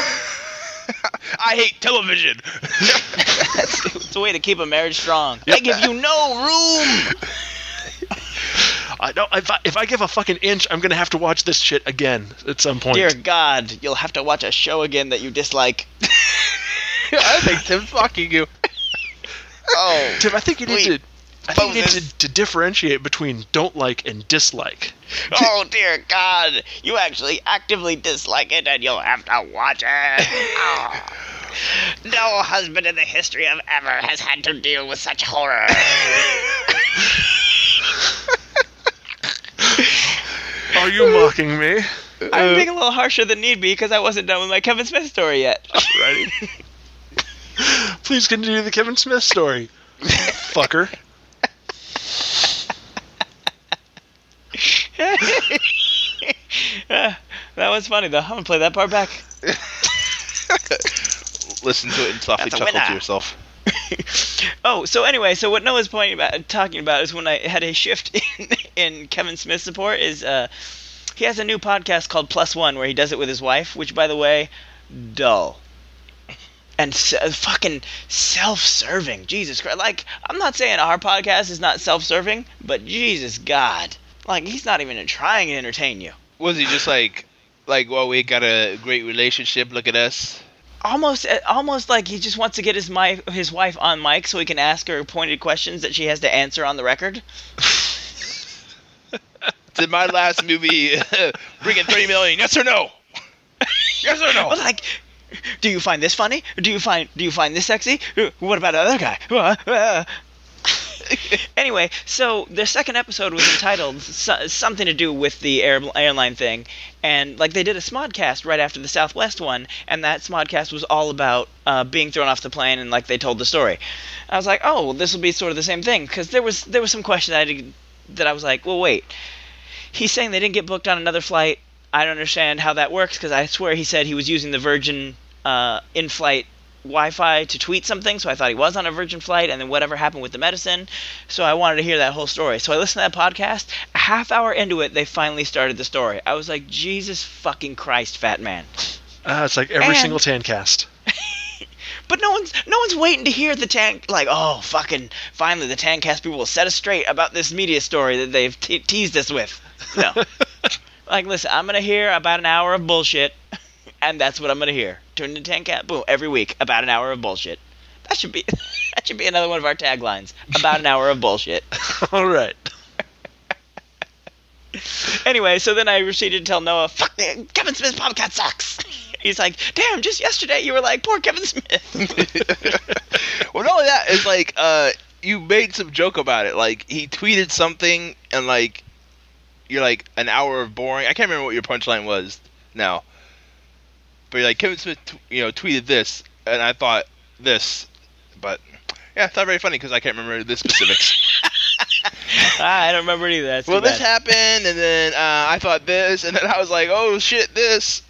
I hate television. That's it's a way to keep a marriage strong. I give you no room. I know if I, if I give a fucking inch, I'm gonna have to watch this shit again at some point. Dear God, you'll have to watch a show again that you dislike. I think Tim's fucking you. Oh, Tim, I think you need Wait. to. I think you need Moses. to, to differentiate between don't like and dislike. oh dear God, you actually actively dislike it, and you'll have to watch it. Oh. No husband in the history of ever has had to deal with such horror. Are you mocking me? I'm being a little harsher than need be because I wasn't done with my Kevin Smith story yet. Ready? Please continue the Kevin Smith story, fucker. Uh, that was funny though. I'm gonna play that part back. Listen to it and softly That's a chuckle winner. to yourself. Oh, so anyway, so what Noah's pointing about, talking about is when I had a shift in, in Kevin Smith support is uh, he has a new podcast called Plus One where he does it with his wife, which by the way, dull. And s- uh, fucking self-serving. Jesus Christ. Like, I'm not saying our podcast is not self-serving, but Jesus God. Like, he's not even trying to entertain you. Was he just like, like, well, we got a great relationship. Look at us. Almost, uh, almost like he just wants to get his mic, his wife on mic so he can ask her pointed questions that she has to answer on the record. Did my last movie bring in thirty million? Yes or no? Yes or no? Well, like, do you find this funny? Do you find do you find this sexy? What about the other guy? Uh, uh. Anyway, so the second episode was entitled so, something to do with the air, airline thing, and like they did a Smodcast right after the Southwest one, and that Smodcast was all about uh, being thrown off the plane, and like they told the story. I was like, oh, well, this will be sort of the same thing, because there was there was some question that I, did, that I was like, well, wait, he's saying they didn't get booked on another flight. I don't understand how that works, because I swear he said he was using the Virgin uh, in-flight Wi-Fi to tweet something, so I thought he was on a Virgin flight, and then whatever happened with the medicine, so I wanted to hear that whole story. So I listened to that podcast. A half hour into it, they finally started the story. I was like, Jesus fucking Christ, fat man. Uh, it's like every And- single Tancast. But no one's no one's waiting to hear the tank, like, oh, fucking, finally the Tancast people will set us straight about this media story that they've te- teased us with. No. Like, listen, I'm going to hear about an hour of bullshit, and that's what I'm going to hear. Tune into Tancast, boom, every week, about an hour of bullshit. That should be that should be another one of our taglines. About an hour of bullshit. All right. Anyway, so then I proceeded to tell Noah, fuck, Kevin Smith's podcast sucks. He's like, damn, just yesterday you were like, poor Kevin Smith. Well, not only that, it's like uh, you made some joke about it. Like he tweeted something, and like you're like an hour of boring. I can't remember what your punchline was now, but you're like Kevin Smith, t- you know, tweeted this, and I thought this, but yeah, it's not very funny because I can't remember the specifics. Ah, I don't remember it either. That's Well, too this bad. happened, and then uh, I thought this, and then I was like, oh shit, this.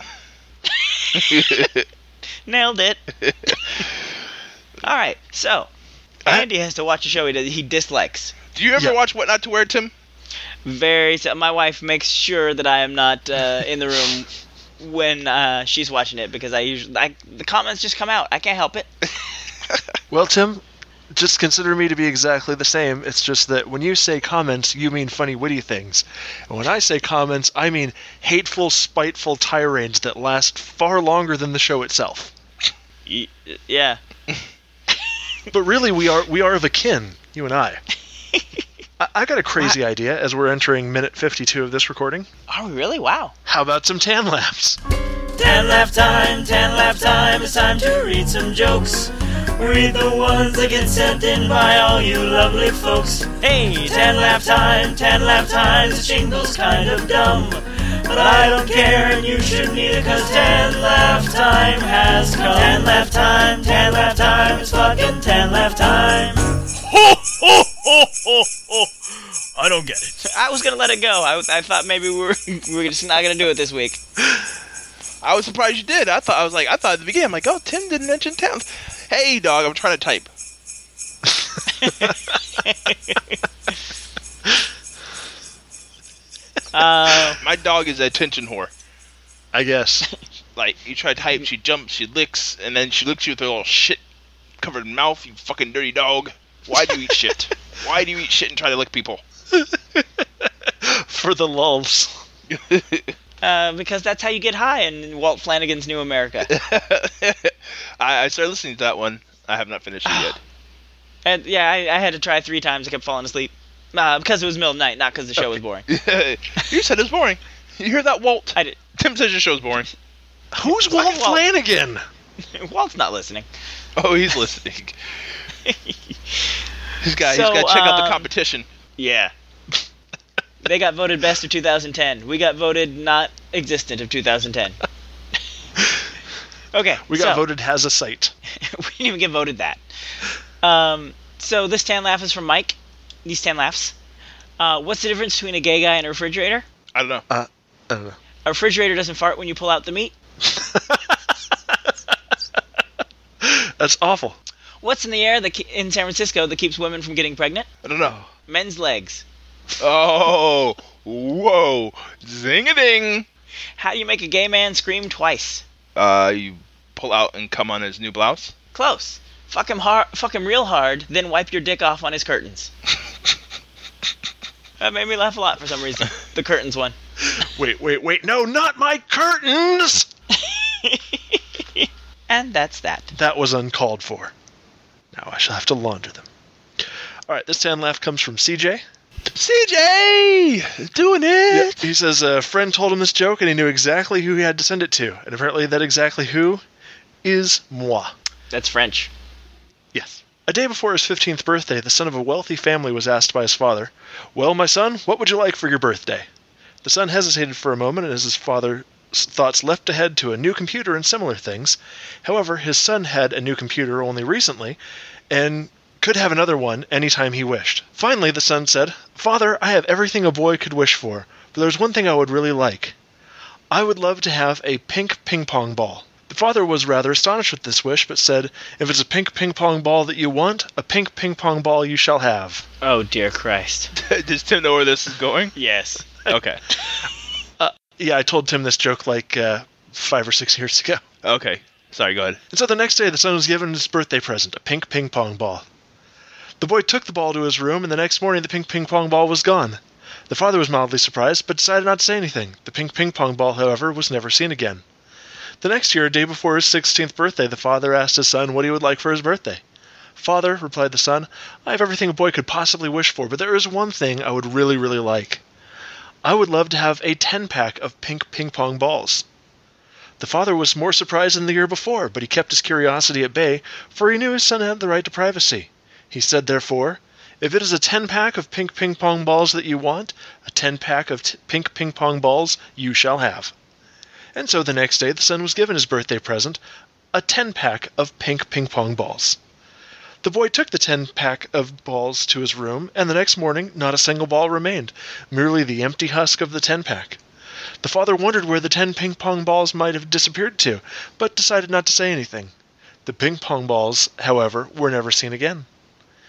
Nailed it. All right, so Andy has to watch a show he does, he dislikes. Do you ever Yeah. watch What Not to Wear, Tim? Very. So my wife makes sure that I am not uh, in the room when uh, she's watching it because I usually I, the comments just come out. I can't help it. Well, Tim, just consider me to be exactly the same. It's just that when you say comments, you mean funny, witty things. And when I say comments, I mean hateful, spiteful tirades that last far longer than the show itself. Y- Yeah. But really, we are we are of a kin, you and I. I, I got a crazy idea as we're entering minute fifty-two of this recording. Are we really? Wow. How about some tan laughs? Tan laugh time, tan laugh time, it's time to read some jokes. Read the ones that get sent in by all you lovely folks. Hey, tan laugh time, tan laugh time, the jingle's kind of dumb. But I don't care and you shouldn't either, cause tan laugh time has come. Tan laugh time, tan laugh time, it's fucking tan laugh time. Ho, ho, ho, ho, ho. I don't get it. I was gonna let it go. I, I thought maybe we were we were just not gonna do it this week. I was surprised you did. I thought I was like I thought at the beginning I'm like, oh, Tim didn't mention towns. Hey, dog, I'm trying to type. Uh, My dog is an attention whore. I guess. Like, you try to type, she jumps, she licks, and then she licks you with her little shit covered mouth. You fucking dirty dog. Why do you eat shit? Why do you eat shit and try to lick people? For the lulls. uh, because that's how you get high in Walt Flanagan's New America. I, I started listening to that one. I have not finished it yet. And yeah, I, I had to try three times. I kept falling asleep. Uh, because it was middle of the night, not because the show was boring. You said it's boring. You hear that, Walt? I did. Tim says your show's boring. Who's Walt Fucking Walt. Flanagan? Walt's not listening. Oh, he's listening. He's got, So, he's got to check out the um, competition. Yeah. They got voted best of two thousand ten. We got voted not existent of two thousand ten. Okay. We got so, voted has a site. we didn't even get voted that. Um, so this tan laugh is from Mike. These tan laughs. Uh, what's the difference between a gay guy and a refrigerator? I don't know. Uh, I don't know. A refrigerator doesn't fart when you pull out the meat. That's awful. What's in the air that ke- in San Francisco that keeps women from getting pregnant? I don't know. Men's legs. Oh, whoa. Zing-a-ding. How do you make a gay man scream twice? Uh, you pull out and come on his new blouse? Close. Fuck him hard, fuck him real hard, then wipe your dick off on his curtains. That made me laugh a lot for some reason. The curtains one. Wait, wait, wait. No, not my curtains! And that's that. That was uncalled for. Now I shall have to launder them. Alright, this tan laugh comes from C J. C J! Doing it! He says a friend told him this joke and he knew exactly who he had to send it to. And apparently that exactly who is moi. That's French. Yes. A day before his fifteenth birthday, the son of a wealthy family was asked by his father, "Well, my son, what would you like for your birthday?" The son hesitated for a moment as his father's thoughts leapt ahead to a new computer and similar things. However, his son had a new computer only recently and could have another one anytime he wished. Finally, the son said, "Father, I have everything a boy could wish for, but there's one thing I would really like. I would love to have a pink ping-pong ball." The father was rather astonished with this wish, but said, "If it's a pink ping-pong ball that you want, a pink ping-pong ball you shall have." Oh, dear Christ. Does Tim know where this is going? Yes. Okay. Yeah, I told Tim this joke like uh, five or six years ago. Okay. Sorry, go ahead. And so the next day, the son was given his birthday present, a pink ping-pong ball. The boy took the ball to his room, and the next morning the pink ping-pong ball was gone. The father was mildly surprised, but decided not to say anything. The pink ping-pong ball, however, was never seen again. The next year, a day before his sixteenth birthday, the father asked his son what he would like for his birthday. "Father," replied the son, "I have everything a boy could possibly wish for, but there is one thing I would really, really like. I would love to have a ten-pack of pink ping-pong balls." The father was more surprised than the year before, but he kept his curiosity at bay, for he knew his son had the right to privacy. He said, therefore, "If it is a ten-pack of pink ping-pong balls that you want, a ten-pack of t- pink ping-pong balls you shall have." And so the next day the son was given his birthday present, a ten-pack of pink ping-pong balls. The boy took the ten-pack of balls to his room, and the next morning not a single ball remained, merely the empty husk of the ten-pack. The father wondered where the ten ping-pong balls might have disappeared to, but decided not to say anything. The ping-pong balls, however, were never seen again.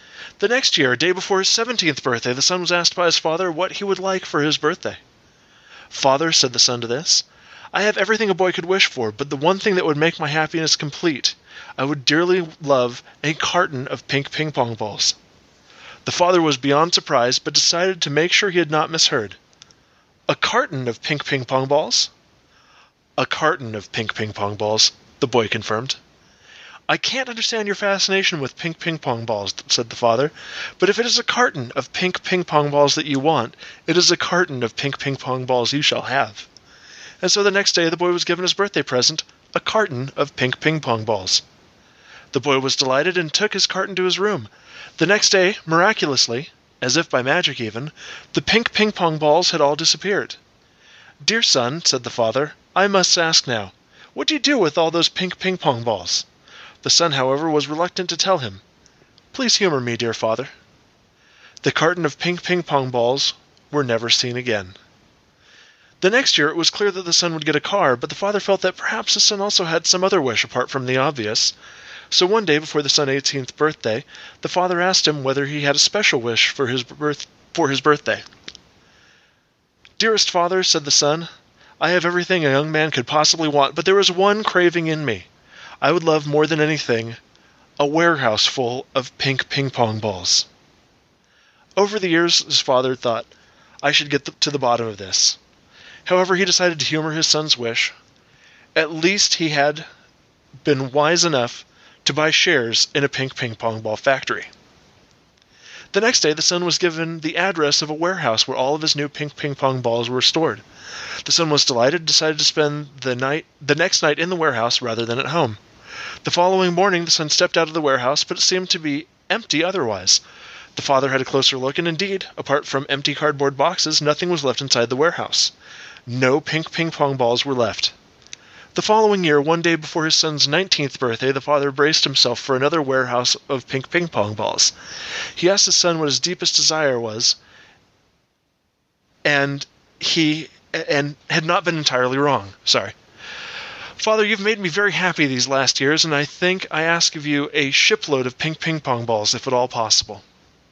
The next year, a day before his seventeenth birthday, the son was asked by his father what he would like for his birthday. "Father," said the son to this, "I have everything a boy could wish for, but the one thing that would make my happiness complete, I would dearly love a carton of pink ping-pong balls." The father was beyond surprised, but decided to make sure he had not misheard. "A carton of pink ping-pong balls?" "A carton of pink ping-pong balls," the boy confirmed. "I can't understand your fascination with pink ping-pong balls," said the father, "but if it is a carton of pink ping-pong balls that you want, it is a carton of pink ping-pong balls you shall have." And so the next day the boy was given his birthday present, a carton of pink ping-pong balls. The boy was delighted and took his carton to his room. The next day, miraculously, as if by magic even, the pink ping-pong balls had all disappeared. "Dear son," said the father, "I must ask now, what do you do with all those pink ping-pong balls?" The son, however, was reluctant to tell him. "Please humor me, dear father." The carton of pink ping-pong balls were never seen again. The next year it was clear that the son would get a car, but the father felt that perhaps the son also had some other wish apart from the obvious. So one day before the son's eighteenth birthday, the father asked him whether he had a special wish for his birth for his birthday. "Dearest father," said the son, "I have everything a young man could possibly want, but there is one craving in me. I would love more than anything a warehouse full of pink ping-pong balls." Over the years, his father thought, "I should get th- to the bottom of this." However, he decided to humor his son's wish. At least he had been wise enough to buy shares in a pink ping-pong ball factory. The next day, the son was given the address of a warehouse where all of his new pink ping-pong balls were stored. The son was delighted and decided to spend the night, the next night in the warehouse rather than at home. The following morning, the son stepped out of the warehouse, but it seemed to be empty otherwise. The father had a closer look, and indeed, apart from empty cardboard boxes, nothing was left inside the warehouse. No pink ping-pong balls were left. The following year, one day before his son's nineteenth birthday, the father braced himself for another warehouse of pink ping-pong balls. He asked his son what his deepest desire was, and he and had not been entirely wrong. Sorry. "Father, you've made me very happy these last years, and I think I ask of you a shipload of pink ping-pong balls, if at all possible."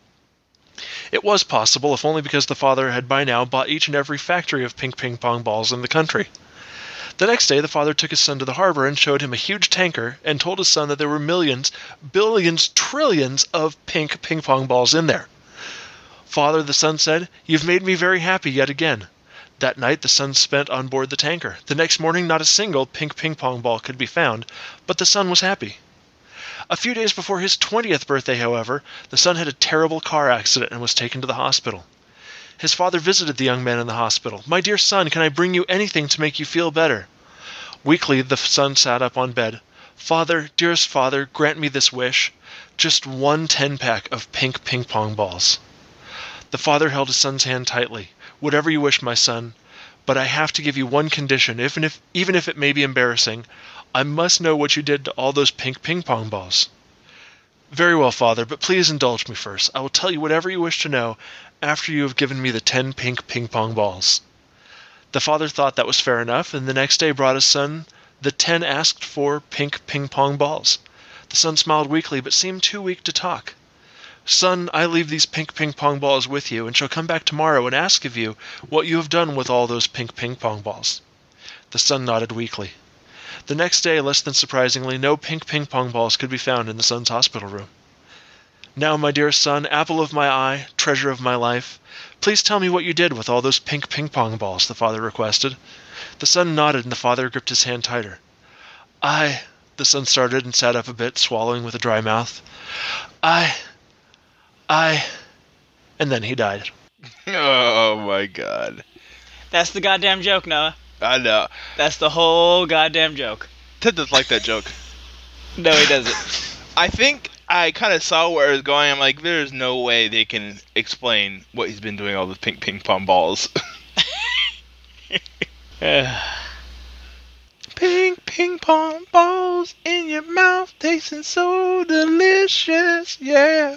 It was possible, if only because the father had by now bought each and every factory of pink ping-pong balls in the country. The next day, the father took his son to the harbor and showed him a huge tanker and told his son that there were millions, billions, trillions of pink ping-pong balls in there. "Father," the son said, "you've made me very happy yet again." That night, the son spent on board the tanker. The next morning, not a single pink ping-pong ball could be found, but the son was happy. A few days before his twentieth birthday, however, the son had a terrible car accident and was taken to the hospital. His father visited the young man in the hospital. "My dear son, can I bring you anything to make you feel better?" Weakly, the son sat up on bed. "Father, dearest father, grant me this wish. Just one ten-pack of pink ping-pong balls." The father held his son's hand tightly. "Whatever you wish, my son, but I have to give you one condition, even if, even if it may be embarrassing. I must know what you did to all those pink ping-pong balls." "Very well, father, but please indulge me first. I will tell you whatever you wish to know after you have given me the ten pink ping-pong balls." The father thought that was fair enough, and the next day brought his son the ten asked-for pink ping-pong balls. The son smiled weakly, but seemed too weak to talk. "Son, I leave these pink ping-pong balls with you, and shall come back tomorrow and ask of you what you have done with all those pink ping-pong balls." The son nodded weakly. The next day, less than surprisingly, no pink ping-pong balls could be found in the son's hospital room. "Now, my dearest son, apple of my eye, treasure of my life, please tell me what you did with all those pink ping-pong balls," the father requested. The son nodded, and the father gripped his hand tighter. I, the son started and sat up a bit, swallowing with a dry mouth. I, I, and then he died. Oh my god. That's the goddamn joke, Noah. I know. That's the whole goddamn joke. Ted doesn't like that joke. No, he doesn't. I think I kind of saw where it was going. I'm like, there's no way they can explain what he's been doing all those pink ping pong balls. Pink ping pong balls in your mouth, tasting so delicious, yeah.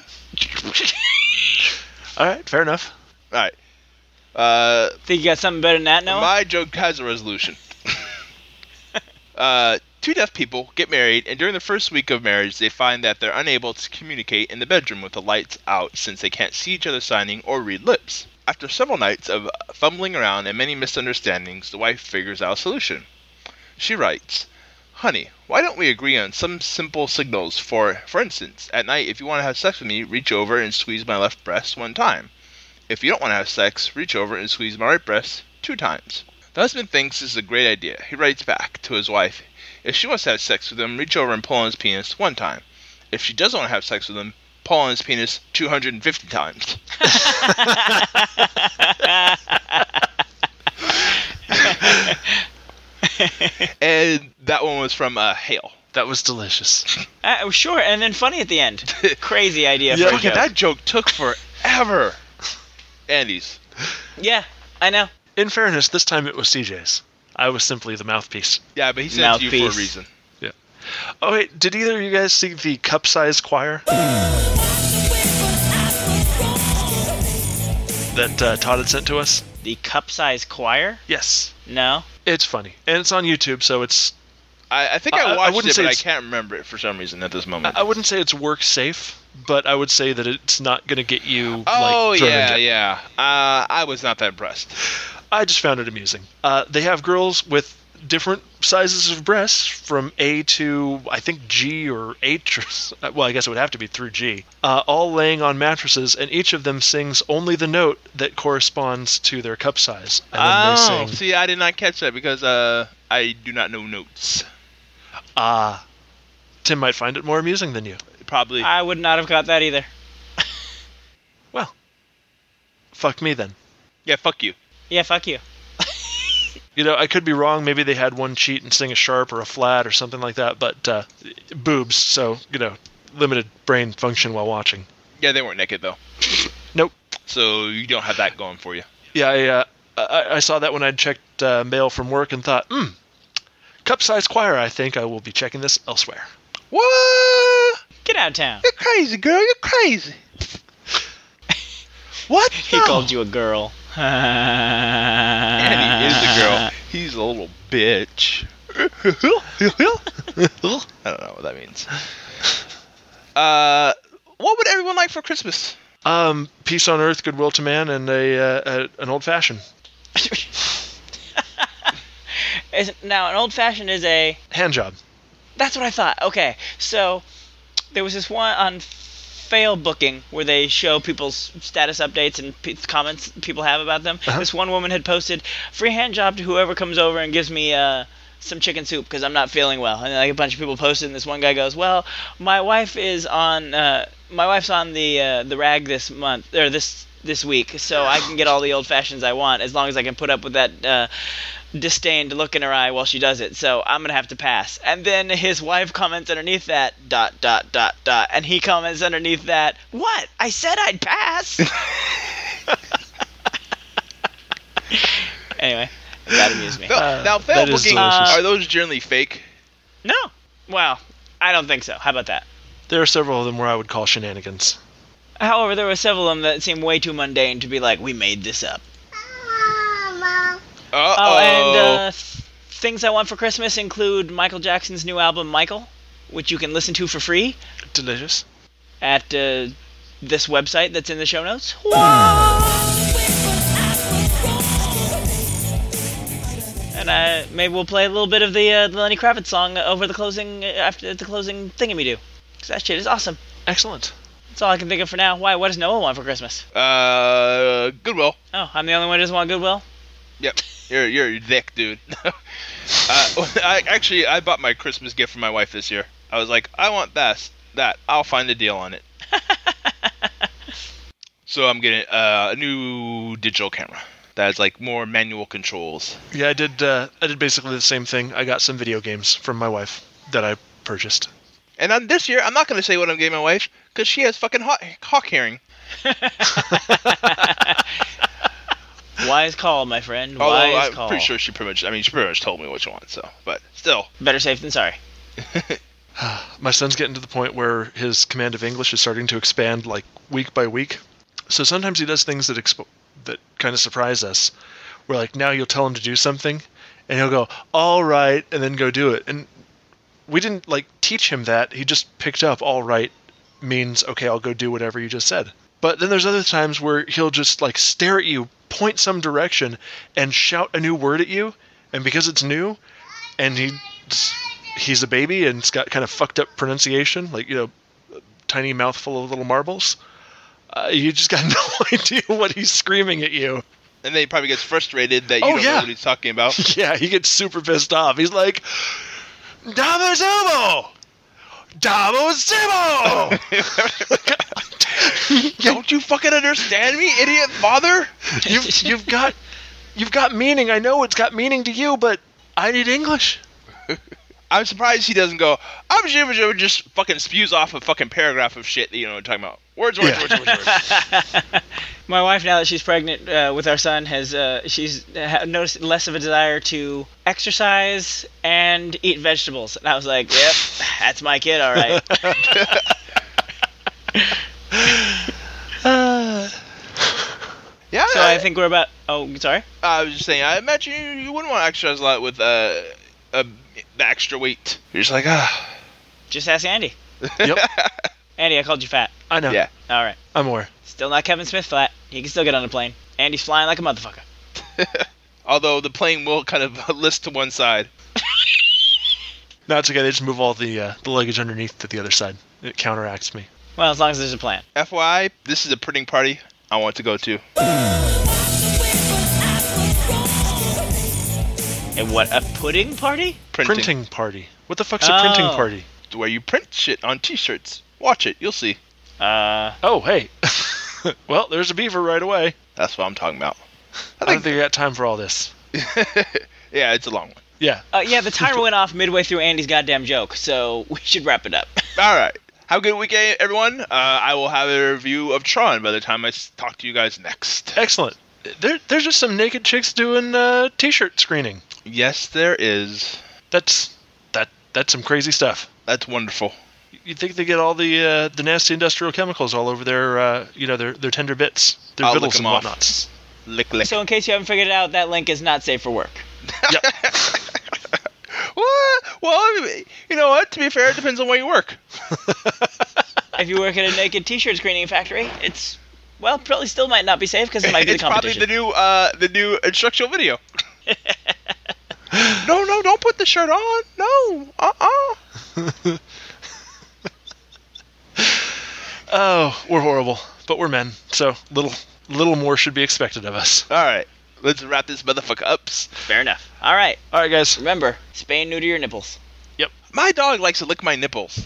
All right, fair enough. All right. Uh, Think you got something better than that, Noah? My joke has a resolution. uh, Two deaf people get married, and during the first week of marriage, they find that they're unable to communicate in the bedroom with the lights out since they can't see each other signing or read lips. After several nights of fumbling around and many misunderstandings, the wife figures out a solution. She writes, "Honey, why don't we agree on some simple signals for, for instance, at night if you want to have sex with me, reach over and squeeze my left breast one time. If you don't want to have sex, reach over and squeeze my right breast two times." The husband thinks this is a great idea. He writes back to his wife, if she wants to have sex with him, reach over and pull on his penis one time. If she doesn't want to have sex with him, pull on his penis two hundred fifty times. And that one was from uh, Hale. That was delicious. Uh, sure, and then funny at the end. Crazy idea Yeah, for a okay, joke. that joke took forever. Andy's. Yeah, I know. In fairness, this time it was C J's. I was simply the mouthpiece. Yeah, but he sent it to you for a Mouthpiece. reason. Yeah. Oh, wait, did either of you guys see the cup-sized choir? That uh, Todd had sent to us? The cup-sized choir? Yes. No. It's funny. And it's on YouTube, so it's... I, I think I, I- I watched wouldn't it, say but I it's- can't remember it for some reason at this moment. I I wouldn't say it's work safe, but I would say that it's not going to get you, oh, like, thrown yeah, into- yeah. Uh, I was not that impressed. I just found it amusing. Uh, they have girls with different sizes of breasts from A to, I think, G or H. Or, well, I guess it would have to be through G. Uh, all laying on mattresses, and each of them sings only the note that corresponds to their cup size. And then Oh, they sing, see, I did not catch that because uh, I do not know notes. ah. Tim might find it more amusing than you. Probably. I would not have got that either. Well, fuck me then. Yeah, fuck you. Yeah, fuck you. You know, I could be wrong. Maybe they had one cheat and sing a sharp or a flat or something like that, but uh, boobs, so, you know, limited brain function while watching. Yeah, they weren't naked, though. Nope. So you don't have that going for you. Yeah, I, uh, I, I saw that when I checked uh, mail from work and thought, hmm, cup-sized choir, I think I will be checking this elsewhere. What? Get out of town. You're crazy, girl. You're crazy. What? He No. called you a girl. And he is a girl. He's a little bitch. I don't know what that means. Uh, what would everyone like for Christmas? Um, peace on earth, goodwill to man, and a, uh, a an old-fashioned. Is, now, an old-fashioned is a... Hand job. That's what I thought. Okay, so there was this one on Fail Booking where they show people's status updates and p- comments people have about them. Uh-huh. This one woman had posted, free hand job to whoever comes over and gives me uh, some chicken soup because I'm not feeling well. And like a bunch of people posted, and this one guy goes, well, my wife is on... Uh, my wife's on the uh, the rag this month, or this this week, so I can get all the old fashions I want as long as I can put up with that uh, disdained look in her eye while she does it. So I'm gonna have to pass. And then his wife comments underneath that dot dot dot dot, and he comments underneath that, what? I said I'd pass. Anyway, that amused me. No, Uh, now, fail that is booking, delicious. are those generally fake? No, well, I don't think so. How about that? There are several of them where I would call shenanigans. However, there were several of them that seemed way too mundane to be like, we made this up. Uh-oh. Oh, and uh, th- things I want for Christmas include Michael Jackson's new album, Michael, which you can listen to for free Delicious. at uh, this website that's in the show notes. And uh, maybe we'll play a little bit of the, uh, the Lenny Kravitz song over the closing, after the closing thingy-me-do. Because that shit is awesome. Excellent. That's all I can think of for now. Why? What does Noah want for Christmas? Uh, Goodwill. Oh, I'm the only one who doesn't want Goodwill? Yep. You're you're a dick, dude. uh, I actually I bought my Christmas gift for my wife this year. I was like, I want that. That I'll find a deal on it. So I'm getting uh, a new digital camera that has like more manual controls. Yeah, I did. Uh, I did basically the same thing. I got some video games from my wife that I purchased. And on this year, I'm not going to say what I'm getting my wife because she has fucking hawk, hawk hearing. Wise call, my friend. Although Wise I'm call. pretty sure she pretty much. I mean, she pretty much told me what she wants. So, but still. Better safe than sorry. My son's getting to the point where his command of English is starting to expand like week by week. So sometimes he does things that expo- that kind of surprise us. Where like now you'll tell him to do something, and he'll go, "All right," and then go do it. And we didn't like teach him that. He just picked up all right means, okay, I'll go do whatever you just said. But then there's other times where he'll just like stare at you, point some direction, and shout a new word at you. And because it's new, and he he's a baby and it's got kind of fucked up pronunciation, like, you know, a tiny mouthful of little marbles, uh, you just got no idea what he's screaming at you. And then he probably gets frustrated that you Oh, don't yeah. know what he's talking about. Yeah, he gets super pissed off. He's like, Damozomo! Damozomo! Don't you fucking understand me, idiot father? you've, you've got you've got meaning. I know it's got meaning to you, but I need English. I'm surprised he doesn't go, I'm sure just fucking spews off a fucking paragraph of shit that you know what I'm talking about. Words, words, Yeah. words, words, words. My wife, now that she's pregnant uh, with our son, has uh, she's ha- noticed less of a desire to exercise and eat vegetables. And I was like, yep, that's my kid, all right. Yeah, So I think we're about... Oh, sorry? I was just saying, I imagine you, you wouldn't want to exercise a lot with uh, uh, the extra weight. You're just like, ah. Just ask Andy. Yep, Andy, I called you fat. I know. Yeah. All right. I'm aware. Still not Kevin Smith flat. He can still get on a plane. Andy's flying like a motherfucker. Although the plane will kind of list to one side. No, it's okay. They just move all the uh, the luggage underneath to the other side. It counteracts me. Well, as long as there's a plan. F Y I, this is a printing party I want to go to. And what, a pudding party? Printing. Printing party. What the fuck's a printing Oh. party? Where you print shit on t-shirts. Watch it, you'll see. Uh, Oh, hey. Well, there's a beaver right away. That's what I'm talking about. I don't think I got time for all this. Yeah, it's a long one. Yeah. uh, yeah, the timer went off midway through Andy's goddamn joke, so we should wrap it up. All right. Have a good weekend, everyone. Uh, I will have a review of Tron by the time I s- talk to you guys next. Excellent. There, there's just some naked chicks doing uh, t-shirt screening. Yes, there is. That's that. That's some crazy stuff. That's wonderful. You think they get all the uh, the nasty industrial chemicals all over their uh, you know their their tender bits, their I'll lick vittles them and off. whatnots. Lick, lick. So in case you haven't figured it out, that link is not safe for work. Yep. What? Well, you know what? To be fair, it depends on where you work. If you work at a naked t-shirt screening factory, it's, well, probably still might not be safe because it might be the It's probably competition. the new, uh, the new instructional video. No, no, don't put the shirt on. No, uh-uh. Oh, we're horrible, but we're men, so little little more should be expected of us. All right, let's wrap this motherfucker up. Fair enough. All right. All right, guys. Remember, spay and neuter your nipples. My dog likes to lick my nipples.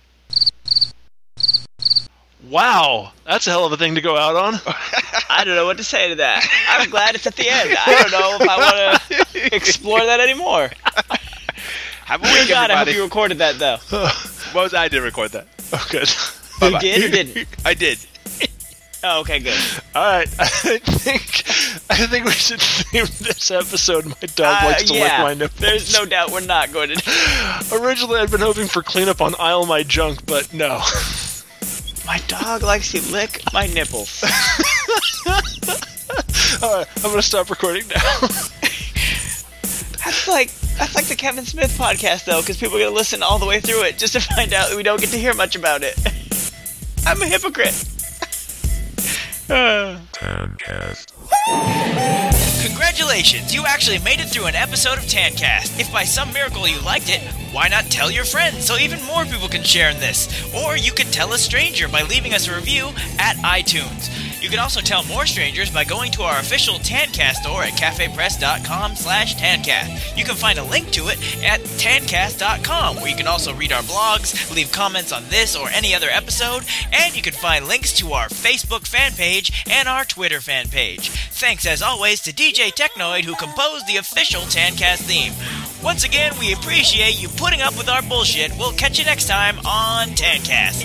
Wow, that's a hell of a thing to go out on. I don't know what to say to that. I'm glad it's at the end. I don't know if I want to explore that anymore. Have a Oh week, God, I hope everybody. you recorded that, though. What was I did record that? Oh, good. You Bye-bye. did or didn't? I did. Oh, okay, good. All right, I think I think we should theme this episode. My dog Uh, likes to yeah, lick my nipples. There's no doubt we're not going to. Originally, I'd been hoping for cleanup on Aisle My Junk, but no. My dog likes to lick my nipples. All right, I'm gonna stop recording now. That's like that's like the Kevin Smith podcast, though, because people are gonna listen all the way through it just to find out that we don't get to hear much about it. I'm a hypocrite. Uh. Congratulations, you actually made it through an episode of Tancast. If by some miracle you liked it, why not tell your friends so even more people can share in this? Or you could tell a stranger by leaving us a review at iTunes. You can also tell more strangers by going to our official Tancast store at cafepress.com slash Tancast. You can find a link to it at tancast dot com, where you can also read our blogs, leave comments on this or any other episode, and you can find links to our Facebook fan page and our Twitter fan page. Thanks as always to D J Technoid, who composed the official Tancast theme. Once again, we appreciate you putting up with our bullshit. We'll catch you next time on Tancast.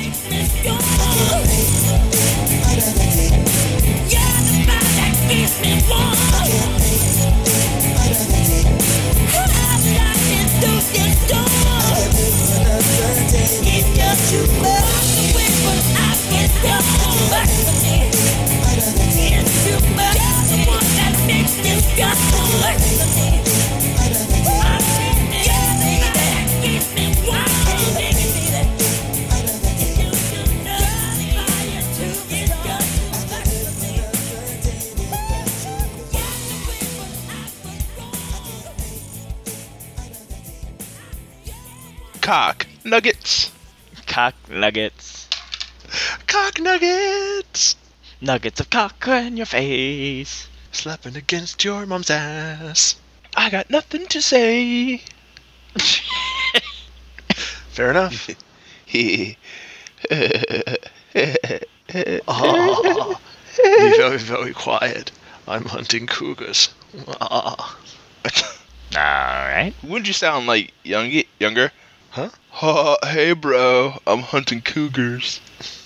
It's too much. cock nuggets. Cock nuggets. Cock nuggets. Nuggets of cock in your face. Slapping against your mom's ass. I got nothing to say. Fair enough. Oh, be very, very quiet. I'm hunting cougars. Ah. Alright. Wouldn't you sound like young, younger? Huh? Oh, hey, bro. I'm hunting cougars.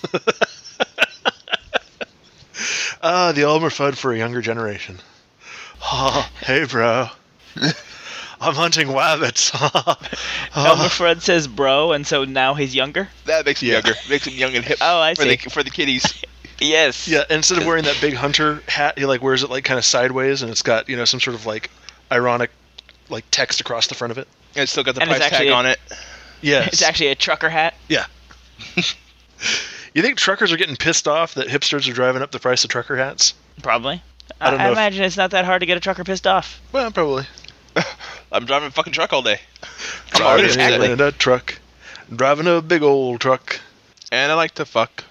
Ah, the Elmer Fudd for a younger generation. Oh, hey, bro. I'm hunting wabbits. Elmer Fudd says bro, and so now he's younger? That makes him Yeah. younger. Makes him young and hip. Oh, I for see. The, for the kiddies. Yes. Yeah, instead of wearing that big hunter hat, he like wears it like kind of sideways, and it's got, you know, some sort of like ironic like text across the front of it. And it's still got the And it's price tag actually a- on it. Yes. It's actually a trucker hat. Yeah. You think truckers are getting pissed off that hipsters are driving up the price of trucker hats? Probably. I I, don't I know if- imagine it's not that hard to get a trucker pissed off. Well, probably. I'm driving a fucking truck all day. I'm Driving already upset. in a truck. Driving a big old truck. And I like to fuck.